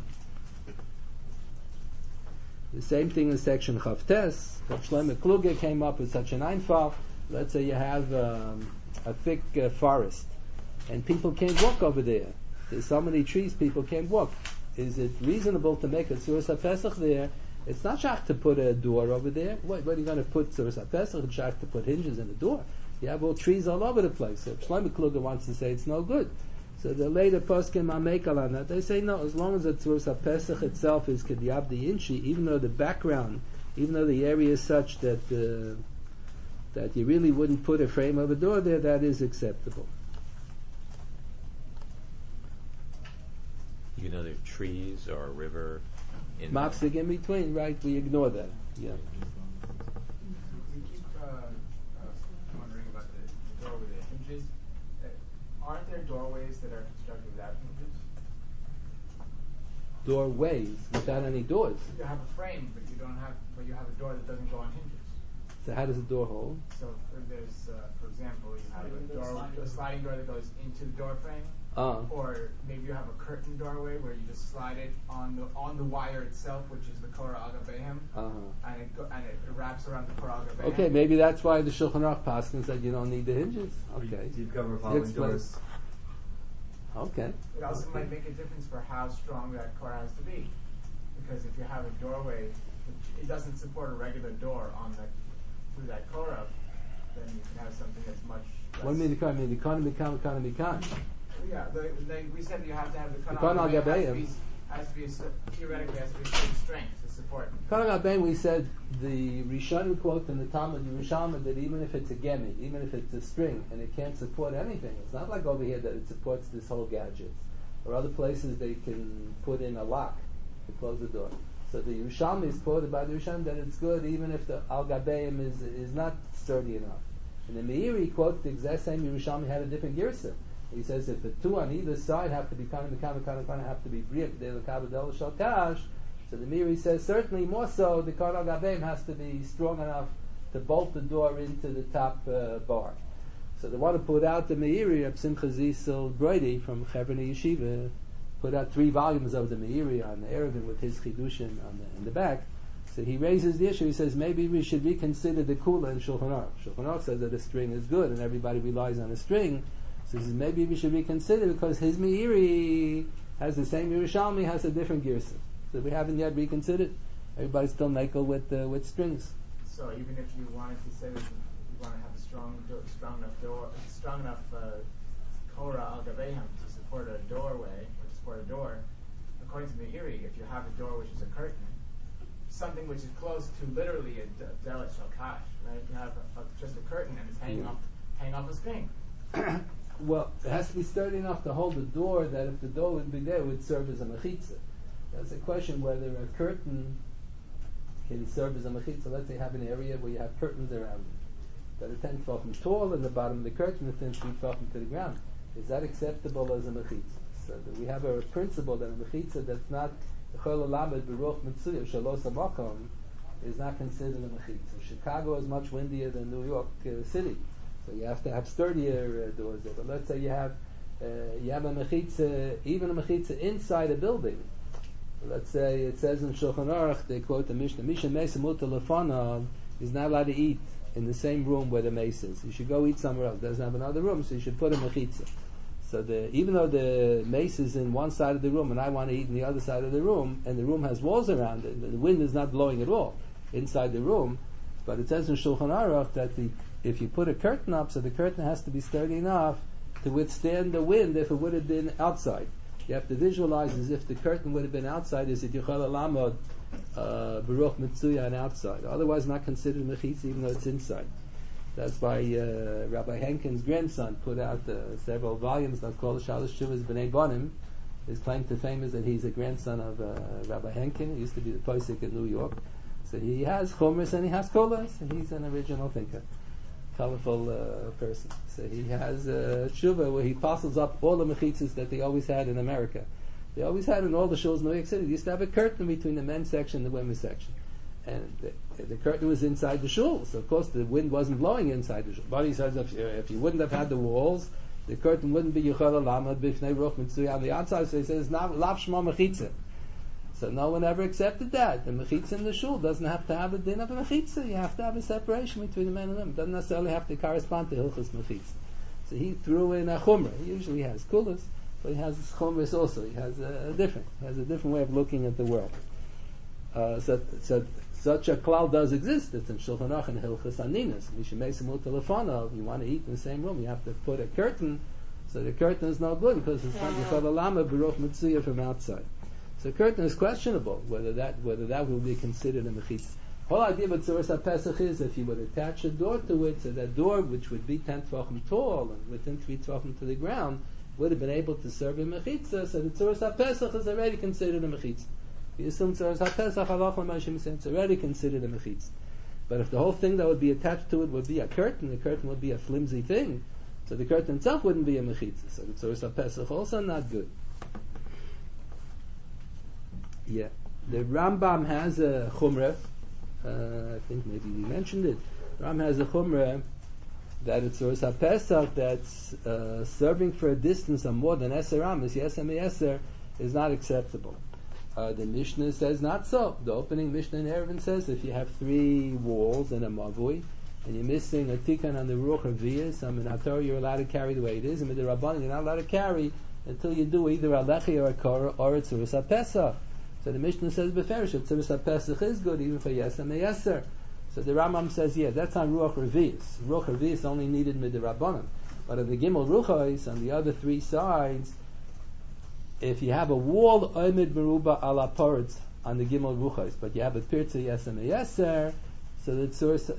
The same thing in section Chavtes. Shlomo Kluger came up with such an einfall. Let's say you have a thick forest, and people can't walk over there. There's so many trees, people can't walk. Is it reasonable to make a Tzuras HaPesach there? It's not shach to put a door over there. What are you going to put Tzuras HaPesach? It's shach to put hinges in the door. You have all trees all over the place. So Shlomo Kluger wants to say it's no good. So the later poskim are makel on that. They say no, as long as the Tzuras HaPesach itself is Kedabdi Inshi, even though the background, even though the area is such that that you really wouldn't put a frame of a door there, that is acceptable. Even though there are trees or a river in Mapsig in between, right? We ignore that. Yeah. We keep wondering about the door with the hinges. Aren't there doorways that are constructed without hinges? Doorways without any doors. You have a frame, but you have a door that doesn't go on hinges. So how does a door hold? So there's, for example, you have a sliding door that goes into the door frame, or maybe you have a curtain doorway where you just slide it on the wire itself, which is the Korah Agabehem, and it wraps around the Korah Agabehem. Okay, maybe that's why the Shulchan Aruch passes that you don't need the hinges. Okay. Deep cover following doors. Okay. It also might make a difference for how strong that Korah has to be, because if you have a doorway, it doesn't support a regular door through that Korah, then you can have something that's much less. What do you mean the economy can? Yeah, we said you have to have the Korah Agabehem. Theoretically has to be a certain strength to support. Korah Agabehem, we said the Rishonim quote in the Talmud Yerushalmi that even if it's a gemi, even if it's a string, and it can't support anything, it's not like over here that it supports this whole gadget. Or other places they can put in a lock to close the door. So the Yerushalmi is quoted by the Rishonim that it's good even if the Al Gabeim is not sturdy enough. And the Meiri quotes the exact same Yerushalmi had a different girsa. He says if the two on either side have to be have to be briak, so the Meiri says certainly more so the Korah Gabeim has to be strong enough to bolt the door into the top bar. So they want to put out the Meiri of Simcha Zisel Brody from Chevron Yeshiva, put out 3 volumes of the Meiri on the Erevin with his Chidushim in the back. So he raises the issue. He says maybe we should reconsider the Kula in Shulchan Aruch. Shulchan Aruch says that a string is good and everybody relies on a string. So he says maybe we should reconsider because his Meiri has the same Yerushalmi, has a different girsa. So we haven't yet reconsidered. Everybody's still makel with strings. So even if you wanted to say that you want to have a strong enough Korah Al Gabehem to support a doorway or to support a door, according to the Meiri, if you have a door which is a curtain, something which is close to literally a delet shalkash, right? You have just a curtain and it's hanging off a string. Well, it has to be sturdy enough to hold the door that if the door would be there, it would serve as a mechitza. That's a question whether a curtain can serve as a mechitza. Let's say you have an area where you have curtains around it that are 10 tefachim tall, and the bottom of the curtain is 10 tefachim to the ground. Is that acceptable as a mechitza? So that we have a principle that a mechitza that's not is not considered a mechitza. Chicago is much windier than New York City. So you have to have sturdier doors there. But let's say you have a mechitza, even a mechitza inside a building. Let's say it says in Shulchan Aruch, they quote the Mishnah, Misha Mesa Muta Lefanav is not allowed to eat in the same room where the mace is. You should go eat somewhere else. It doesn't have another room, so you should put a mechitza. So even though the mace is in one side of the room and I want to eat in the other side of the room, and the room has walls around it, the wind is not blowing at all inside the room, but it says in Shulchan Aruch that if you put a curtain up, so the curtain has to be sturdy enough to withstand the wind if it would have been outside. You have to visualize as if the curtain would have been outside, is it Yuchal Alamod Baruch Mitzuya on outside. Otherwise not considered mechitza even though it's inside. That's why Rabbi Henkin's grandson put out several volumes that called Shalosh Shuvas B'nai Bonim. His claim to fame is that he's a grandson of Rabbi Henkin. He used to be the posek in New York. So he has chumras and he has kolas, and he's an original thinker, colorful person. So he has tshuva where he parcels up all the mechitzas that they always had in America. They always had in all the shuls in New York City. They used to have a curtain between the men's section and the women's section. And the curtain was inside the shul, so of course the wind wasn't blowing inside the shul. But he says if you wouldn't have had the walls, the curtain wouldn't be Yuchal Alamad Bifnei Ruch Mitzuya on the outside. So he says Lav Shma Mechitza. So no one ever accepted that. The mechitza in the shul doesn't have to have a din of a mechitza. You have to have a separation between the men and women. It doesn't necessarily have to correspond to Hilchos Mechitza. So he threw in a chumrah. He usually has kulas, but he has chumras also. He has a different way of looking at the world. So such a klal does exist. It's in Shulchan Aruch and Hilchos Aninas. You want to eat in the same room, you have to put a curtain. So the curtain is no good because it's not Yechad Alama Baruch Mitzuya from outside. So curtain is questionable whether that will be considered a mechitza. The whole idea of Tzuras HaPesach is if you would attach a door to it, so that door, which would be 10 tvachim tall and within 3 tvachim to the ground, would have been able to serve a mechitza. So the Tzuras HaPesach is already considered a mechitza. If you assume Tzuras HaPesach, halach l'mashim, it's already considered a mechitza. But if the whole thing that would be attached to it would be a curtain, the curtain would be a flimsy thing, so the curtain itself wouldn't be a mechitza. So the Tzuras HaPesach also not good. Yeah, the Rambam has a chumrah. I think maybe we mentioned it. Rambam has a chumrah that it's Tzuras HaPesach that's serving for a distance of more than 10 amas, yesem yeser, is not acceptable. The Mishnah says not so. The opening Mishnah in Eruvin says if you have 3 walls and a mavui, and you're missing a tikkun on the ruach or viyas, in HaTorah you're allowed to carry the way it is, and with the Rabbanan you're not allowed to carry until you do either a lechi or a korah or a Tzuras HaPesach. So the Mishnah says beferish that Tzuras HaPesach is good even for Yesem Yeser. So the Rambam says, yeah, that's on Ruach Revius. Ruach Revius only needed mid Rabbanim. But on the Gimel Ruchos, on the other 3 sides, if you have a wall Oimid Meruba ala Poritz on the Gimel Ruchos, but you have a Pirtza Yesem Yeser, so the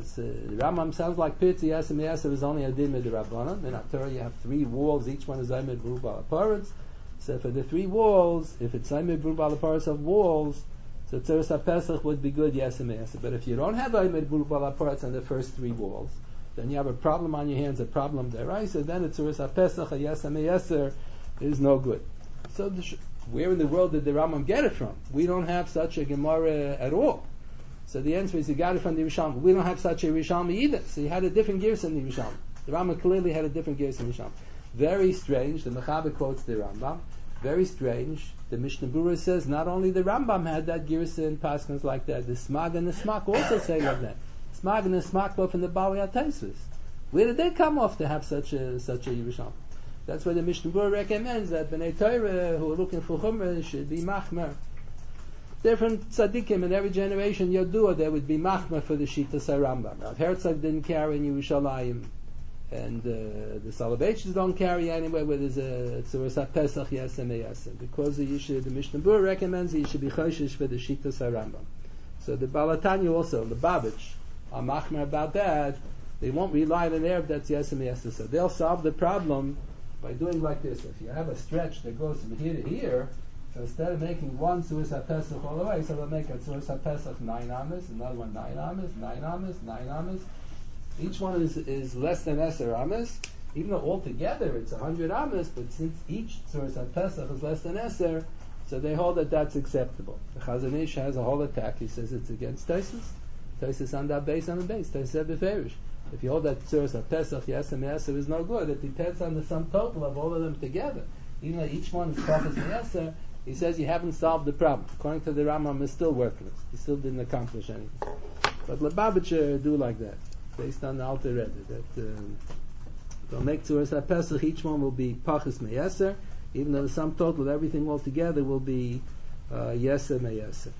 Rambam sounds like Pirtza Yesem Yeser is only a din mid Rabbanim. In HaTorah you have 3 walls, each one is Oimid Meruba ala Poritz. So for the 3 walls, if it's Oimid Meruba ala Poritz of walls, so Tzuras HaPesach would be good, Yesem Yeser. But if you don't have Oimid Meruba ala Poritz on the first 3 walls, then you have a problem on your hands, a problem there, so then it's Tzuras HaPesach, a Yesem Yeser, is no good. So where in the world did the Rambam get it from? We don't have such a Gemara at all. So the answer is he got it from the Rishalmi. We don't have such a Rishalmi either. So he had a different gears in the Rishalmi. The Rambam clearly had a different gears in the Rishalmi. Very strange. The Mechaber quotes the Rambam. Very strange. The Mishnah Berurah says not only the Rambam had that gears in Paskins like that. The Smag and the Smak also say like that. Smag and the Smak were from the Bali HaTaisus. Where did they come off to have such a Rishalmi? That's why the Mishnah Berurah recommends that Bnei Torah who are looking for Chumrah should be Machmer. Different tzaddikim in every generation, Yodua, there would be Machmer for the Shitas HaRambam. Rav Herzog didn't carry in Yerushalayim, and the Soloveitchers don't carry anywhere where there's a Tzuras HaPesach Yesem Yesem. Because the Mishnah Berurah recommends that you should be Choshish for the Shitas HaRambam. So the Balatanya also, the Lubavitch, are Machmer about that. They won't rely on an Arab that's Yesem Yesem. So they'll solve the problem by doing like this. If you have a stretch that goes from here to here, so instead of making one Tzuras HaPesach all the way, so they'll make a Tzuras HaPesach 9 amas, another one 9 amas, 9 amas, 9 amas. Each one is less than 10 amas, even though altogether it's 100 amas, but since each Tzuras HaPesach is less than 10, so they hold that that's acceptable. The Chazon Ish has a whole attack. He says it's against Taisus. Taisus on that base, Taisus said beferish. If you hold that Tzuras HaPesach Yesem Yeser is no good, it depends on the sum total of all of them together. Even though each one is Pachas Yeser, he says you haven't solved the problem. According to the Rambam, it's still worthless. He still didn't accomplish anything. But Lubavitcher do like that, based on the Alter Rebbe, that they'll make Tzuras HaPesach, each one will be Pachas Yeser, even though the sum total of everything all together will be Yesem Yeser.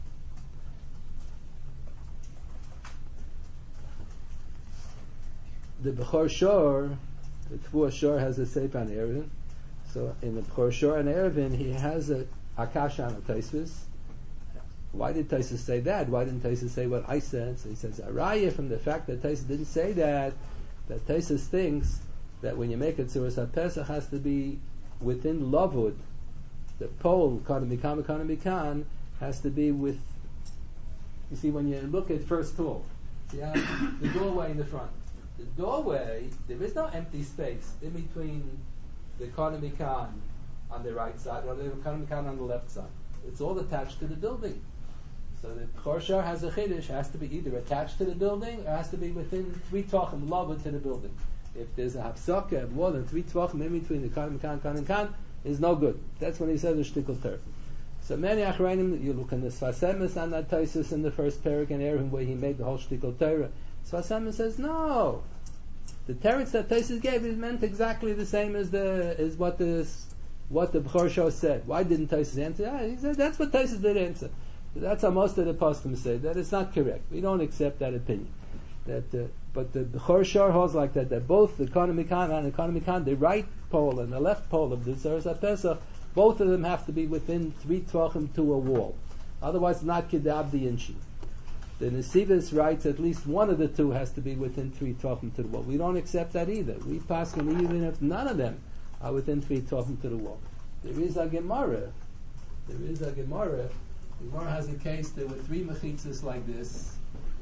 The Bechor Shor, the Tvua Shor has a Sefer on Eruvin. So in the Bechor Shor and Eruvin, he has a Akasha on a Taisvis. Why did Taisa say that? Why didn't Taisa say what I said? So he says, Araya, from the fact that Taisa didn't say that Taisa thinks that when you make a Tzuras HaPesach has to be within Lavud. The pole, Mikan, has to be with, you see, when you look at first tool, you have the doorway in the front. The doorway, there is no empty space in between the Mikan on the right side or the Mikan on the left side. It's all attached to the building. So the Chorshar has a Chiddush, has to be either attached to the building or has to be within 3 Tvachim Lavud to the building. If there's a Hafsaka of more than 3 Tvachim in between the Kan, is no good. That's when he says the shtickle ter. So many achrayim, you look in the Sfasemis on that Taisus in the first parak in Erevin where he made the whole shtickle ter. Sfasemis says no. The teretz that Taisus gave is meant exactly the same as what the Bechor Shor said. Why didn't Taisus answer? He said that's what Taisus did answer. That's how most of the poskim say that it's not correct. We don't accept that opinion. But the Bechor Shor holds like that. That both the Mikan and the Mikan, the right pole and the left pole of the Tzuras HaPesach, both of them have to be within 3 Tvachim to a wall. Otherwise, not Kedab the Inchi. The Nesivos writes at least one of the two has to be within 3 Tvachim to the wall. We don't accept that either. We pass them even if none of them are within 3 Tvachim to the wall. There is a Gemara. The Gemara has a case. There were 3 mechitzas like this.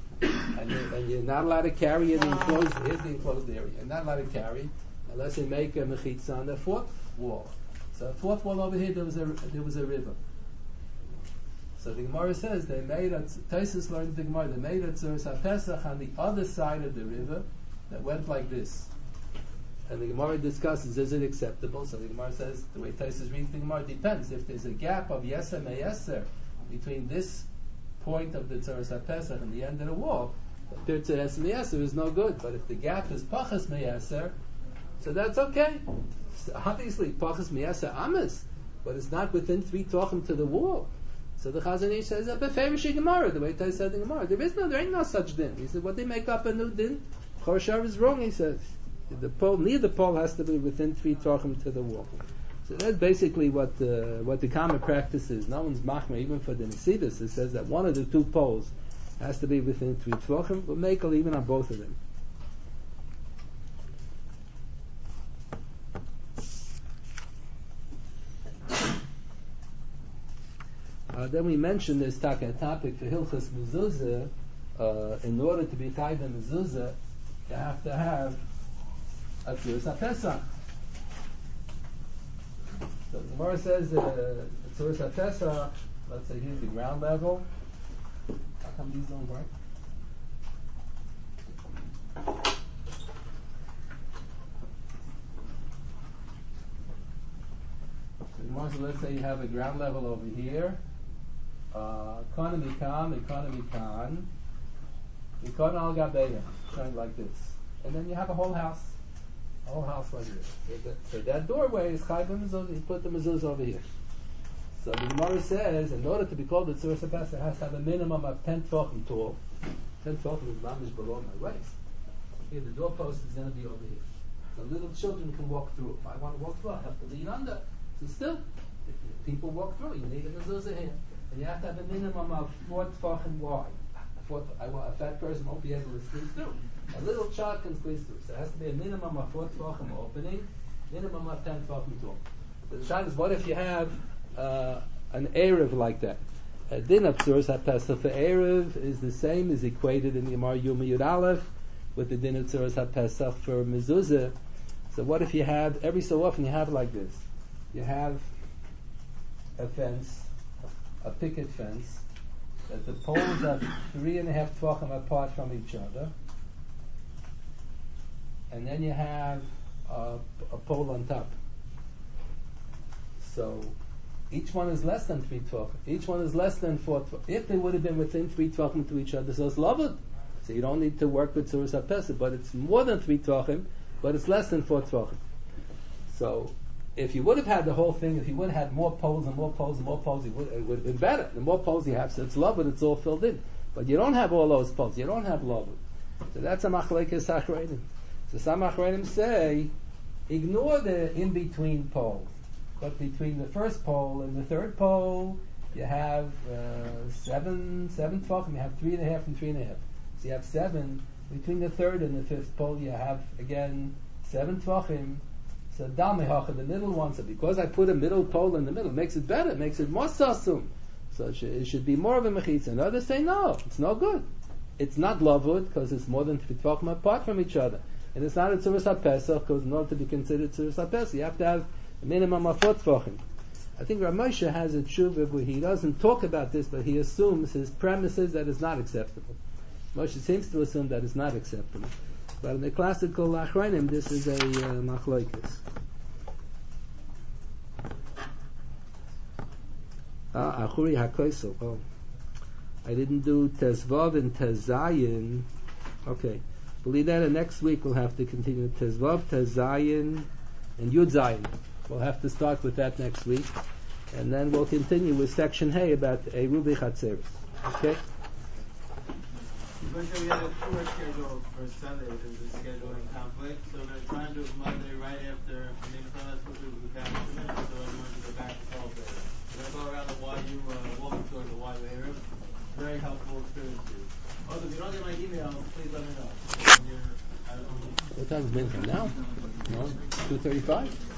And you're not allowed to carry it enclosed. Here's the enclosed area. You're not allowed to carry unless you make a mechitza on the 4th wall. So the 4th wall over here, there was a river. So the Gemara says Taisus learned the Gemara. They made a Tzuras HaPesach on the other side of the river that went like this. And the Gemara discusses, is it acceptable? So the Gemara says, the way Taisus reads the Gemara depends. If there's a gap of Yeser Meyeser between this point of the Tzuras HaPesach and the end of the wall, the Pirtzeh Yeser Meyeser is no good. But if the gap is Pachas Meyeser, so that's okay. Obviously, Pachas Meyeser Amas, but it's not within 3 Tvachim to the wall. So the Chazon Ish says, Beferish Gemara, the way Tais said in Gemara. There ain't no such din. He said, what they make up a new din? Chorshar is wrong, he says. Neither pole has to be within 3 Tvachim to the wall. So that's basically what the common practice is. No one's machmer, even for the Nesivos. It says that one of the 2 poles has to be within 3 Tvachim, but make even on both of them. Then we mentioned this topic for Hilchas Mezuzah. In order to be chayv in Mezuzah, you have to have a Tzuras HaPesach. So the Gemara says Tzuras HaPesach, let's say here's the ground level. How come these don't work? So the Gemara says, let's say you have a ground level over here. Economy Kan, al Gabeya, showing like this. And then you have a whole house like this. So that doorway is Chayv Mezuzah, you put the mezuzah over here. So the Gemara says, in order to be called the Tzuras HaPesach, it has to have a minimum of 10 Tvachim tall. 10 Tvachim is mamish below my waist. Here the doorpost is going to be over here. So little children can walk through. If I want to walk through, I have to lean under. So still, if people walk through, you need a mezuzah here. And you have to have a minimum of 4 Tvachim wide. A fat person won't be able to squeeze through. A little child can squeeze through. So it has to be a minimum of 4 Tvachim opening, minimum of 10 Tvachim tall. The shayla is, what if you have an Erev like that? A din of Tzuras HaPesach for Erev is the same, is equated in the Gemara Yuma Yud Aleph with the din of Tzuras HaPesach for Mezuzah. So what if you have, every so often you have like this. You have a fence, a picket fence, that the poles are 3.5 Tvachim apart from each other, and then you have a pole on top. So each one is less than 3 Tvachim. Each one is less than 4 Tvachim. If they would have been within 3 Tvachim to each other, so it's loved. So you don't need to work with Tzuras HaPesach, but it's more than 3 Tvachim, but it's less than 4 Tvachim. So if you would have had the whole thing, if you would have had more poles and more poles and more poles, it would have been better. The more poles you have, so it's loved, it's all filled in. But you don't have all those poles. You don't have loved. So that's a machlekes achreidim. So some achreidim say, ignore the in-between pole. But between the first pole and the third pole, you have 7 tvachim, you have 3.5 and 3.5. So you have 7 between the third and the fifth pole. You have again 7 tvachim. So Dalmehacha, the middle one. So because I put a middle pole in the middle, it makes it better, it makes it more sasum. So it should be more of a mechitza. And others say no, it's no good. It's not lavud because it's more than 3 tvachim apart from each other. And it's not a tzuras ha-pesach because in order to be considered tzuras ha-pesach, you have to have a minimum of 4 tvachim. I think Rav Moshe has a tshuva where he doesn't talk about this, but he assumes his premise is that it's not acceptable. Moshe seems to assume that it's not acceptable. But in the classical achronim, this is a machloikis. Achuri hakoisel. Oh, I didn't do tezvav and tezayin. Okay, believe that. And next week we'll have to continue tezvav, tezayin, and yud zayin. We'll have to start with that next week, and then we'll continue with section Hey about a rubi chatzeris. Okay. We had a tour scheduled for Sunday. There was a scheduling conflict, so they're trying to do it Monday right after Minchas, which was the past 2 minutes, so everyone can go back to celebrate. We're going to go around the YU, walking towards the YU area. Very helpful experience for you. Also, if you don't get my email, please let me know. What time is Mincha now? No, 2:35.